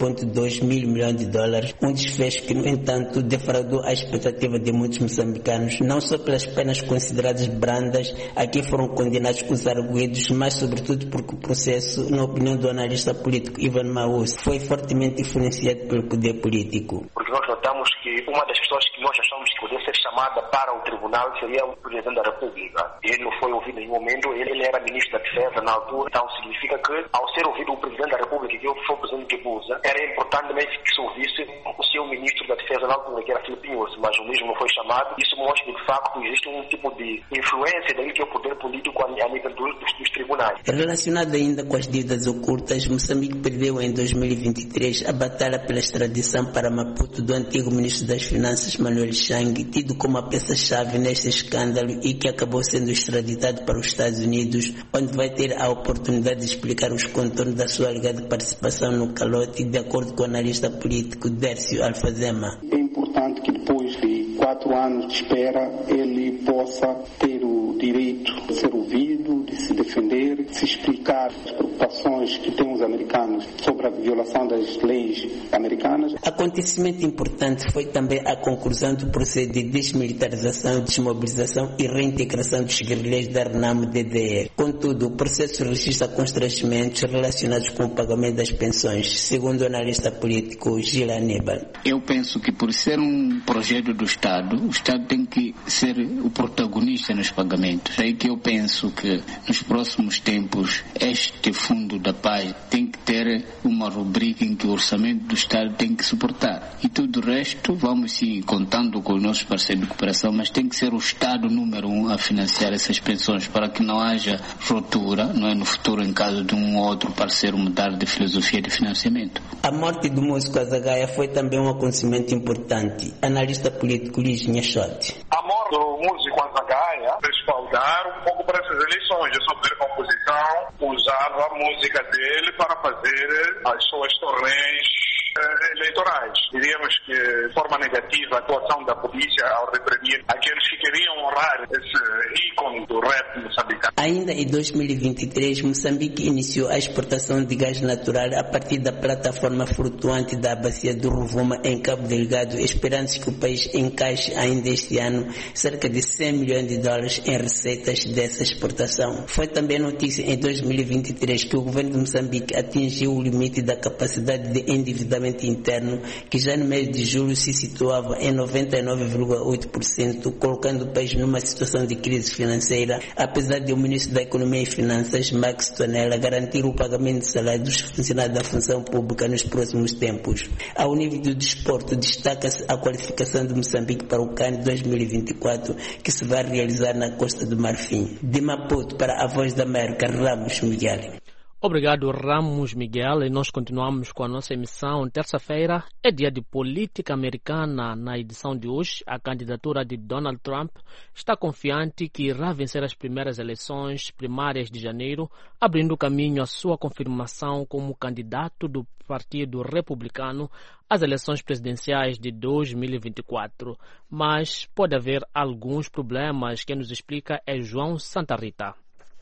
2,2 mil milhões de dólares, um desfecho que, no entanto, defraudou a expectativa de muitos moçambicanos, não só pelas penas consideradas brandas a que foram condenados os arguidos, mas sobretudo porque o processo, na opinião do analista político Ivan Maus, foi fortemente influenciado pelo poder político. Porque nós notamos que uma das pessoas que nós achamos que poderia ser chamada para o tribunal seria o Presidente da República. Ele não foi ouvido em nenhum momento, ele era Ministro da Defesa na altura, então significa que, ao ser ouvido o Presidente da República, que foi o Presidente Guebuza, era importante também que se ouvisse o seu Ministro da Defesa na altura, que era Filipe Nyusi, mas o mesmo não foi chamado. Isso mostra que, de facto, existe um tipo de influência daquilo que é o poder político a nível dos tribunais. Relacionado ainda com as dívidas ocultas, Moçambique perdeu em 2023 a batalha pela extradição para Maputo do antigo Ministro das Finanças, Manuel Chang, tido como a peça-chave neste escândalo e que acabou sendo extraditado para os Estados Unidos, onde vai ter a oportunidade de explicar os contornos da sua alegada participação no calote, de acordo com o analista político Dércio Alfazema. É importante que depois de 4 anos de espera ele possa ter o direito de ser ouvido, de se defender, de se explicar as preocupações que têm os americanos sobre a violação das leis americanas. Acontecimento importante foi também a conclusão do processo de desmilitarização, desmobilização e reintegração dos guerrilheiros da RENAMO-DDR. Contudo, o processo registra constrangimentos relacionados com o pagamento das pensões, segundo o analista político Gil Aníbal. Eu penso que por ser um projeto do Estado, o Estado tem que ser o protagonista nos pagamentos. É aí que eu penso que nos próximos tempos este Fundo da Paz tem que ter uma rubrica em que o orçamento do Estado tem que suportar. E tudo o resto, vamos sim contando com os nossos parceiros de cooperação, mas tem que ser o Estado número 1 a financiar essas pensões para que não haja ruptura, não é, no futuro, em caso de um ou outro parceiro mudar de filosofia de financiamento. A morte do músico Azagaia foi também um acontecimento importante. Analista político Luís Nhachote. A morte do músico Azagaia respaldar um pouco para essas eleições. A sua poder composição usava a música dele para fazer as suas turnês eleitorais. Diríamos que, de forma negativa, a atuação da polícia ao reprimir aqueles que queriam honrar esse ícone do rap moçambicano. Ainda em 2023, Moçambique iniciou a exportação de gás natural a partir da plataforma flutuante da bacia do Rovuma, em Cabo Delgado, esperando-se que o país encaixe ainda este ano cerca de 100 milhões de dólares em receitas dessa exportação. Foi também notícia em 2023 que o governo de Moçambique atingiu o limite da capacidade de endividamento interno, que já no mês de julho se situava em 99,8%, colocando o país numa situação de crise financeira, apesar de o ministro da Economia e Finanças, Max Tonella, garantir o pagamento de salário dos funcionários da função pública nos próximos tempos. Ao nível do desporto, destaca-se a qualificação de Moçambique para o CAN 2024, que se vai realizar na Costa do Marfim. De Maputo, para a Voz da América, Ramos Miguel. Obrigado, Ramos Miguel. E nós continuamos com a nossa emissão. Terça-feira é dia de política americana. Na edição de hoje, a candidatura de Donald Trump está confiante que irá vencer as primeiras eleições primárias de janeiro, abrindo caminho à sua confirmação como candidato do Partido Republicano às eleições presidenciais de 2024. Mas pode haver alguns problemas. Quem nos explica é João Santa Rita.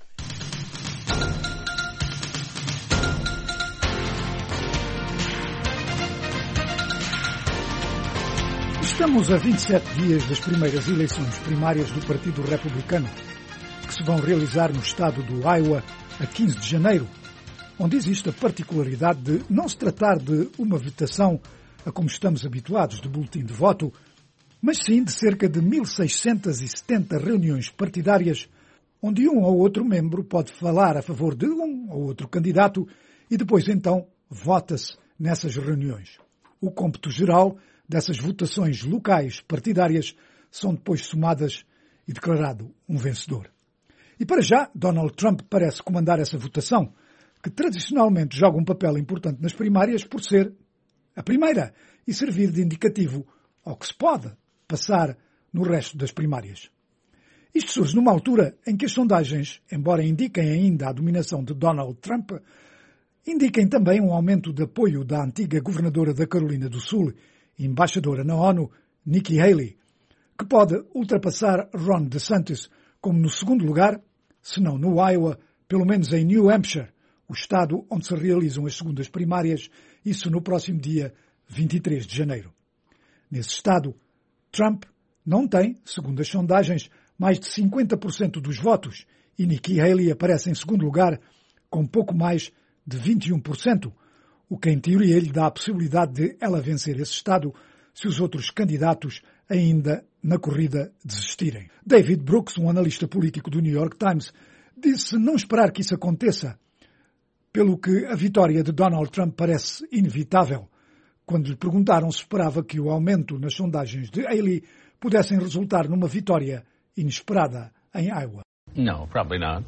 Estamos a 27 dias das primeiras eleições primárias do Partido Republicano, que se vão realizar no estado do Iowa a 15 de janeiro, onde existe a particularidade de não se tratar de uma votação a como estamos habituados de boletim de voto, mas sim de cerca de 1.670 reuniões partidárias, onde um ou outro membro pode falar a favor de um ou outro candidato e depois então vota-se nessas reuniões. O cômputo geral dessas votações locais partidárias são depois somadas e declarado um vencedor. E para já, Donald Trump parece comandar essa votação, que tradicionalmente joga um papel importante nas primárias por ser a primeira e servir de indicativo ao que se pode passar no resto das primárias. Isto surge numa altura em que as sondagens, embora indiquem ainda a dominação de Donald Trump, indiquem também um aumento de apoio da antiga governadora da Carolina do Sul e embaixadora na ONU, Nikki Haley, que pode ultrapassar Ron DeSantis como no segundo lugar, se não no Iowa, pelo menos em New Hampshire, o estado onde se realizam as segundas primárias, isso no próximo dia 23 de janeiro. Nesse estado, Trump não tem, segundo as sondagens, mais de 50% dos votos e Nikki Haley aparece em segundo lugar com pouco mais de 21%, o que em teoria lhe dá a possibilidade de ela vencer esse estado se os outros candidatos ainda na corrida desistirem. David Brooks, um analista político do New York Times, disse não esperar que isso aconteça, pelo que a vitória de Donald Trump parece inevitável, quando lhe perguntaram se esperava que o aumento nas sondagens de Haley pudessem resultar numa vitória inesperada em Iowa. No, probably not.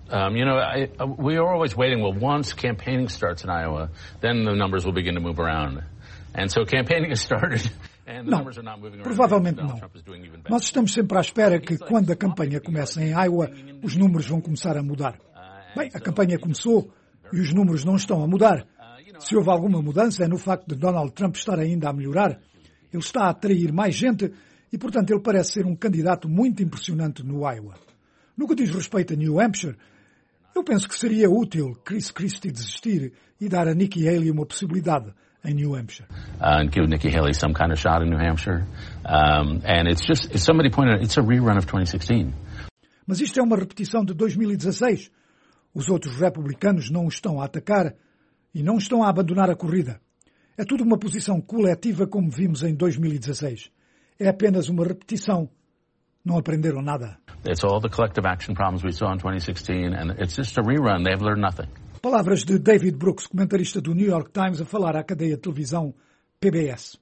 We are always waiting. Well, once campaigning starts in Iowa, then the numbers will begin to move around. And so campaigning has started. Não, provavelmente não. Nós estamos sempre à espera que, quando a campanha começa em Iowa, os números vão começar a mudar. Bem, a campanha começou e os números não estão a mudar. Se houve alguma mudança é no facto de Donald Trump estar ainda a melhorar. Ele está a atrair mais gente e, portanto, ele parece ser um candidato muito impressionante no Iowa. No que diz respeito a New Hampshire, eu penso que seria útil Chris Christie desistir e dar a Nikki Haley uma possibilidade em New Hampshire. And give Nikki Haley some kind of shot in New Hampshire. And it's just, as somebody pointed out, it's a rerun of 2016. Mas isto é uma repetição de 2016. Os outros republicanos não o estão a atacar e não estão a abandonar a corrida. É tudo uma posição coletiva como vimos em 2016. É apenas uma repetição. Não aprenderam nada. It's all the collective action problems we saw in 2016 and it's just a rerun. They've learned nothing. Palavras de David Brooks, comentarista do New York Times, a falar à cadeia de televisão PBS.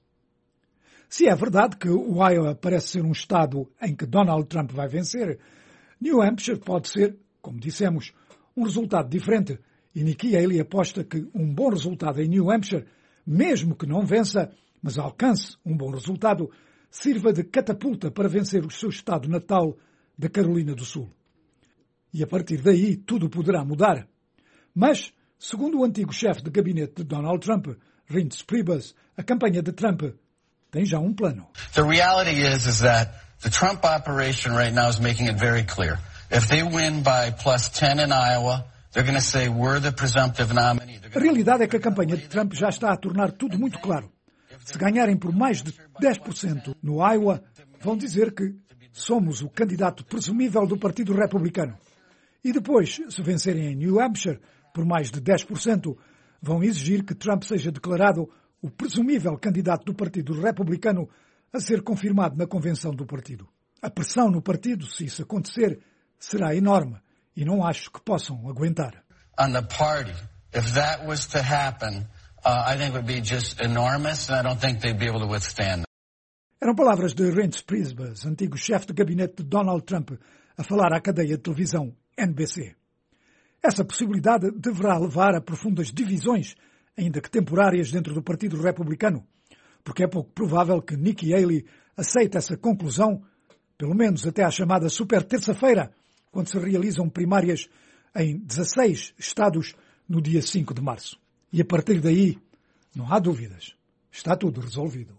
Se é verdade que o Iowa parece ser um estado em que Donald Trump vai vencer, New Hampshire pode ser, como dissemos, um resultado diferente e Nikki Haley aposta que um bom resultado em New Hampshire, mesmo que não vença, mas alcance um bom resultado, sirva de catapulta para vencer o seu estado natal da Carolina do Sul. E a partir daí tudo poderá mudar. Mas, segundo o antigo chefe de gabinete de Donald Trump, Reince Priebus, a campanha de Trump tem já um plano. The reality is that the Trump operation right now is making it very clear. If they win by +10 in Iowa, they're going to say we're the presumptive nominee. A realidade é que a campanha de Trump já está a tornar tudo muito claro. Se ganharem por mais de 10% no Iowa, vão dizer que somos o candidato presumível do Partido Republicano. E depois, se vencerem em New Hampshire por mais de 10%, vão exigir que Trump seja declarado o presumível candidato do Partido Republicano a ser confirmado na convenção do partido. A pressão no partido, se isso acontecer, será enorme e não acho que possam aguentar. On the party, if that was to happen, I think it would be just enormous and I don't think they'd be able to withstand. Eram palavras de Reince Priebus, antigo chefe de gabinete de Donald Trump, a falar à cadeia de televisão NBC. Essa possibilidade deverá levar a profundas divisões, ainda que temporárias, dentro do Partido Republicano, porque é pouco provável que Nikki Haley aceite essa conclusão, pelo menos até à chamada Super Terça-feira, quando se realizam primárias em 16 estados no dia 5 de março. E a partir daí, não há dúvidas, está tudo resolvido.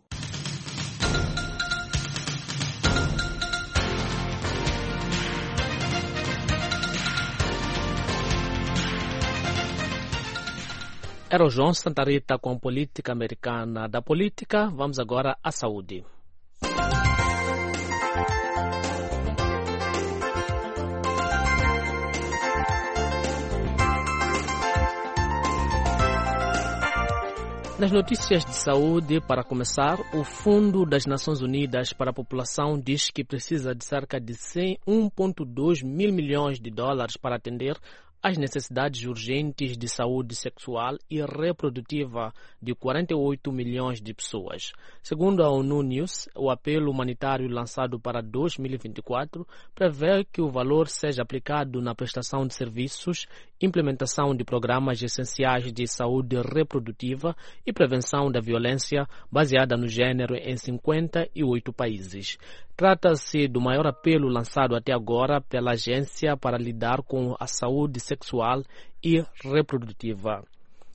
Era o João Santa Rita com a política americana. Da política, vamos agora à saúde. Nas notícias de saúde, para começar, o Fundo das Nações Unidas para a População diz que precisa de cerca de 1,2 mil milhões de dólares para atender às necessidades urgentes de saúde sexual e reprodutiva de 48 milhões de pessoas. Segundo a ONU News, o apelo humanitário lançado para 2024 prevê que o valor seja aplicado na prestação de serviços, implementação de programas essenciais de saúde reprodutiva e prevenção da violência baseada no gênero em 58 países. Trata-se do maior apelo lançado até agora pela agência para lidar com a saúde sexual e reprodutiva.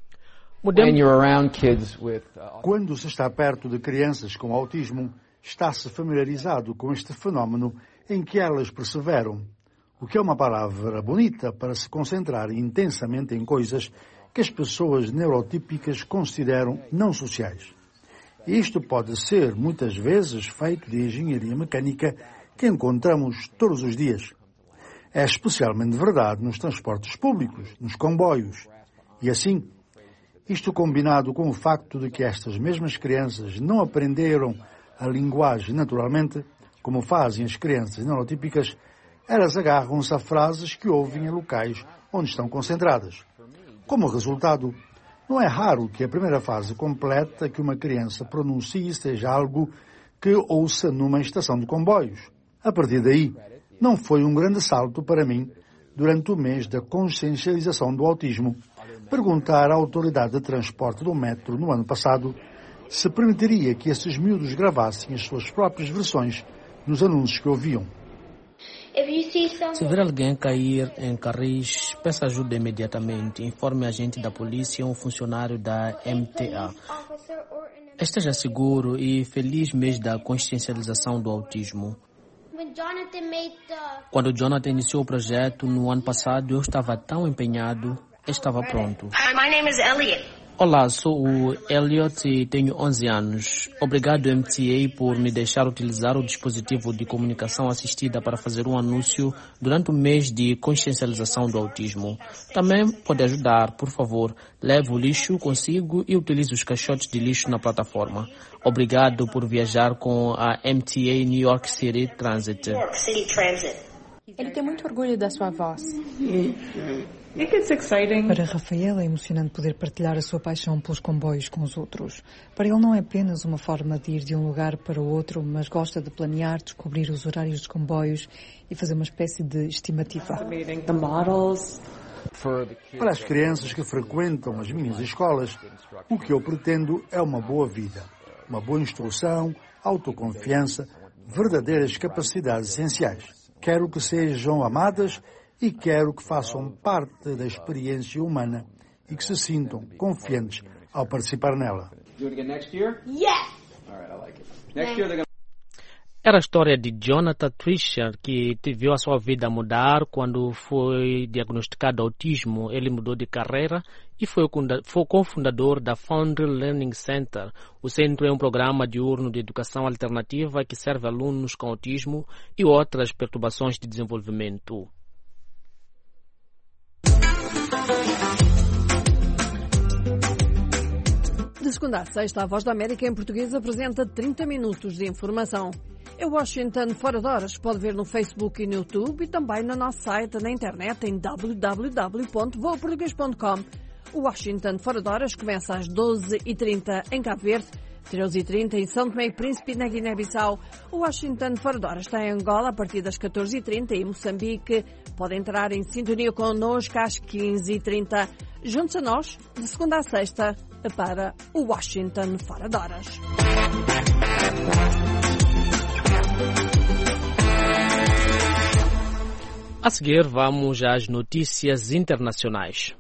Quando se está perto de crianças com autismo, está-se familiarizado com este fenómeno em que elas perseveram, o que é uma palavra bonita para se concentrar intensamente em coisas que as pessoas neurotípicas consideram não sociais. E isto pode ser, muitas vezes, feito de engenharia mecânica que encontramos todos os dias. É especialmente verdade nos transportes públicos, nos comboios. E assim, isto combinado com o facto de que estas mesmas crianças não aprenderam a linguagem naturalmente, como fazem as crianças neurotípicas, elas agarram-se a frases que ouvem em locais onde estão concentradas. Como resultado, não é raro que a primeira frase completa que uma criança pronuncie seja algo que ouça numa estação de comboios. A partir daí, não foi um grande salto para mim, durante o mês da consciencialização do autismo, perguntar à autoridade de transporte do metro no ano passado se permitiria que esses miúdos gravassem as suas próprias versões nos anúncios que ouviam. Se ver alguém cair em carris, peça ajuda imediatamente. Informe a agente da polícia ou um funcionário da MTA. Esteja seguro e feliz mês da consciencialização do autismo. Quando Jonathan iniciou o projeto no ano passado, eu estava tão empenhado, estava pronto. My name is Elliot. Olá, sou o Elliot e tenho 11 anos. Obrigado, MTA, por me deixar utilizar o dispositivo de comunicação assistida para fazer um anúncio durante o mês de consciencialização do autismo. Também pode ajudar, por favor. Leve o lixo consigo e utilize os caixotes de lixo na plataforma. Obrigado por viajar com a MTA New York City Transit. Ele tem muito orgulho da sua voz. Para Rafael é emocionante poder partilhar a sua paixão pelos comboios com os outros. Para ele não é apenas uma forma de ir de um lugar para o outro, mas gosta de planear, descobrir os horários dos comboios e fazer uma espécie de estimativa. Para as crianças que frequentam as minhas escolas, o que eu pretendo é uma boa vida, uma boa instrução, autoconfiança, verdadeiras capacidades essenciais. Quero que sejam amadas e quero que façam parte da experiência humana e que se sintam confiantes ao participar nela. Era a história de Jonathan Trisher, que viu a sua vida mudar quando foi diagnosticado autismo. Ele mudou de carreira e foi cofundador da Foundry Learning Center. O centro é um programa diurno de educação alternativa que serve alunos com autismo e outras perturbações de desenvolvimento. De segunda a sexta, a Voz da América em português apresenta 30 minutos de informação. É Washington Fora de Horas. Pode ver no Facebook e no YouTube e também no nosso site na internet em www.voaportugues.com. O Washington Fora de Horas começa às 12h30 em Cabo Verde, 13h30 em São Tomé e Príncipe na Guiné-Bissau. O Washington Fora de Horas está em Angola a partir das 14h30 e em Moçambique. Pode entrar em sintonia connosco às 15h30. Juntos a nós, de segunda a sexta, para o Washington Fora de Horas. A seguir, vamos às notícias internacionais.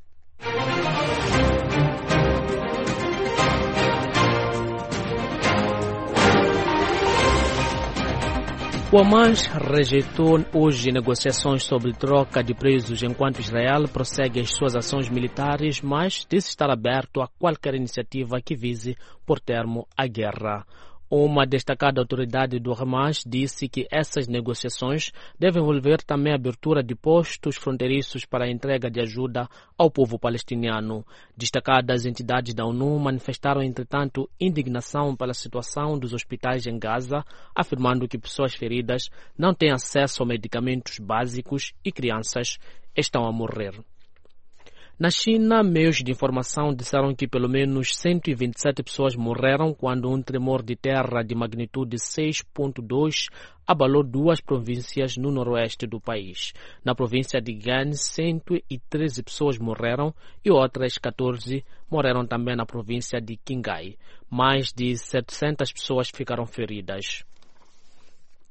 O Hamas rejeitou hoje negociações sobre troca de presos enquanto Israel prossegue as suas ações militares, mas disse estar aberto a qualquer iniciativa que vise por termo a guerra. Uma destacada autoridade do Hamas disse que essas negociações devem envolver também a abertura de postos fronteiriços para a entrega de ajuda ao povo palestiniano. Destacadas entidades da ONU manifestaram, entretanto, indignação pela situação dos hospitais em Gaza, afirmando que pessoas feridas não têm acesso a medicamentos básicos e crianças estão a morrer. Na China, meios de informação disseram que pelo menos 127 pessoas morreram quando um tremor de terra de magnitude 6.2 abalou duas províncias no noroeste do país. Na província de Gansu, 113 pessoas morreram e outras 14 morreram também na província de Qinghai. Mais de 700 pessoas ficaram feridas.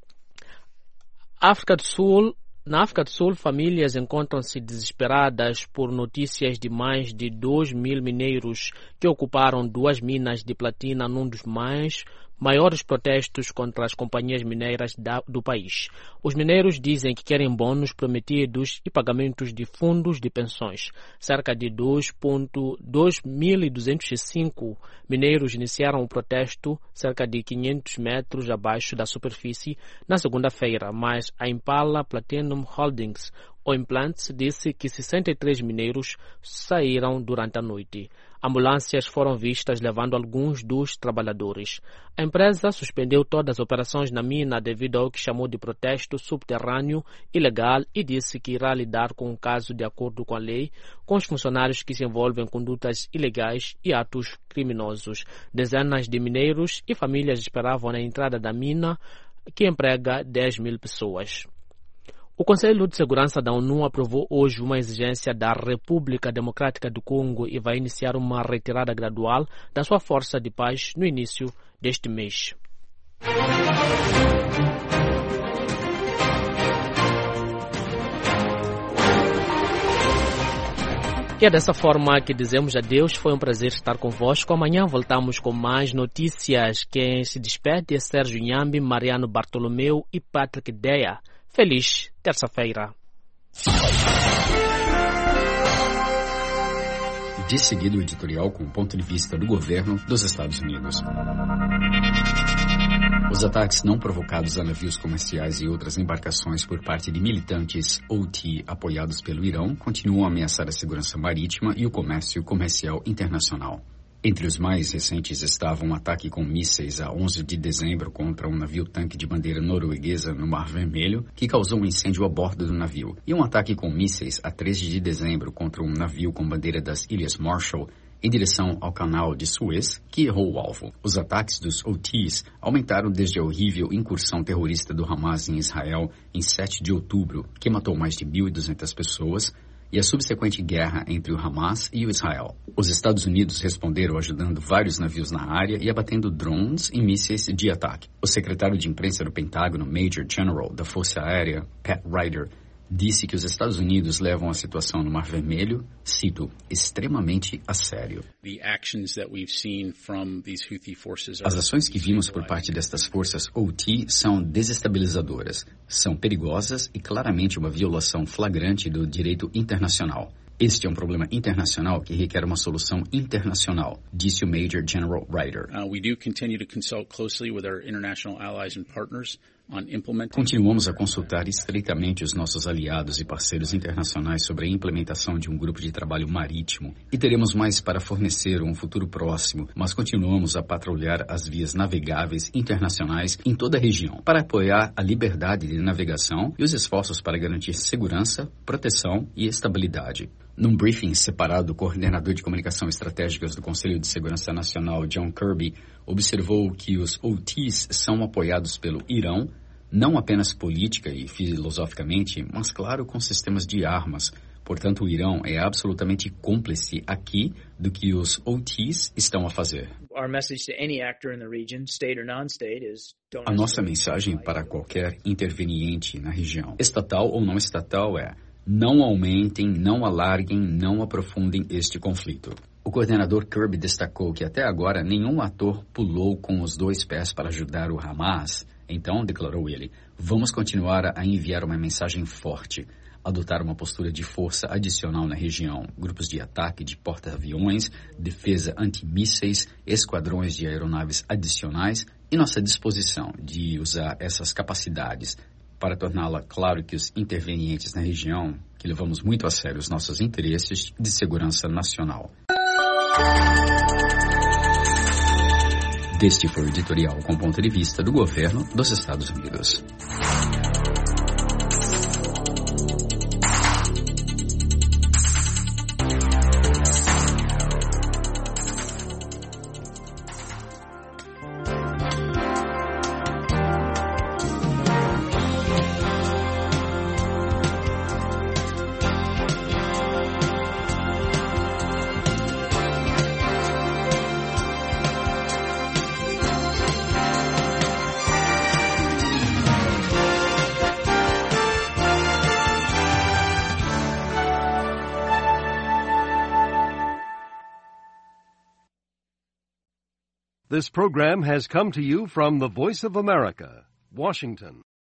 Na África do Sul, famílias encontram-se desesperadas por notícias de mais de 2.000 mineiros que ocuparam 2 minas de platina num dos maiores protestos contra as companhias mineiras do país. Os mineiros dizem que querem bônus prometidos e pagamentos de fundos de pensões. Cerca de 2.205 mineiros iniciaram o protesto cerca de 500 metros abaixo da superfície na segunda-feira, mas a Impala Platinum Holdings, ou Implants, disse que 63 mineiros saíram durante a noite. Ambulâncias foram vistas levando alguns dos trabalhadores. A empresa suspendeu todas as operações na mina devido ao que chamou de protesto subterrâneo ilegal e disse que irá lidar com o caso de acordo com a lei, com os funcionários que se envolvem em condutas ilegais e atos criminosos. Dezenas de mineiros e famílias esperavam na entrada da mina, que emprega 10.000 pessoas. O Conselho de Segurança da ONU aprovou hoje uma exigência da República Democrática do Congo e vai iniciar uma retirada gradual da sua força de paz no início deste mês. E é dessa forma que dizemos adeus. Foi um prazer estar convosco. Amanhã voltamos com mais notícias. Quem se despede é Sérgio Nhambi, Mariano Bartolomeu e Patrick Deia. Feliz terça-feira. De seguida o editorial com o ponto de vista do governo dos Estados Unidos. Os ataques não provocados a navios comerciais e outras embarcações por parte de militantes Houthi apoiados pelo Irão continuam a ameaçar a segurança marítima e o comércio comercial internacional. Entre os mais recentes estavam um ataque com mísseis a 11 de dezembro contra um navio-tanque de bandeira norueguesa no Mar Vermelho, que causou um incêndio a bordo do navio, e um ataque com mísseis a 13 de dezembro contra um navio com bandeira das Ilhas Marshall em direção ao canal de Suez, que errou o alvo. Os ataques dos Houthis aumentaram desde a horrível incursão terrorista do Hamas em Israel em 7 de outubro, que matou mais de 1.200 pessoas, e a subsequente guerra entre o Hamas e o Israel. Os Estados Unidos responderam ajudando vários navios na área e abatendo drones e mísseis de ataque. O secretário de imprensa do Pentágono, Major General da Força Aérea, Pat Ryder, disse que os Estados Unidos levam a situação no Mar Vermelho, cito, extremamente a sério. As ações que vimos por parte destas forças Houthi são desestabilizadoras, são perigosas e claramente uma violação flagrante do direito internacional. Este é um problema internacional que requer uma solução internacional, disse o Major General Ryder. We do continue to consult closely with our international allies and partners. Continuamos a consultar estreitamente os nossos aliados e parceiros internacionais sobre a implementação de um grupo de trabalho marítimo e teremos mais para fornecer um futuro próximo, mas continuamos a patrulhar as vias navegáveis internacionais em toda a região para apoiar a liberdade de navegação e os esforços para garantir segurança, proteção e estabilidade. Num briefing separado, o coordenador de comunicação estratégicas do Conselho de Segurança Nacional, John Kirby, observou que os Houthis são apoiados pelo Irão, não apenas política e filosoficamente, mas, claro, com sistemas de armas. Portanto, o Irão é absolutamente cúmplice aqui do que os Houthis estão a fazer. A nossa mensagem para qualquer interveniente na região, estatal ou não estatal, é: não aumentem, não alarguem, não aprofundem este conflito. O coordenador Kirby destacou que até agora nenhum ator pulou com os 2 pés para ajudar o Hamas. Então, declarou ele, vamos continuar a enviar uma mensagem forte, adotar uma postura de força adicional na região, grupos de ataque de porta-aviões, defesa antimísseis, esquadrões de aeronaves adicionais e nossa disposição de usar essas capacidades para torná-la claro que os intervenientes na região, que levamos muito a sério os nossos interesses de segurança nacional. Este foi o editorial com ponto de vista do governo dos Estados Unidos. This program has come to you from the Voice of America, Washington.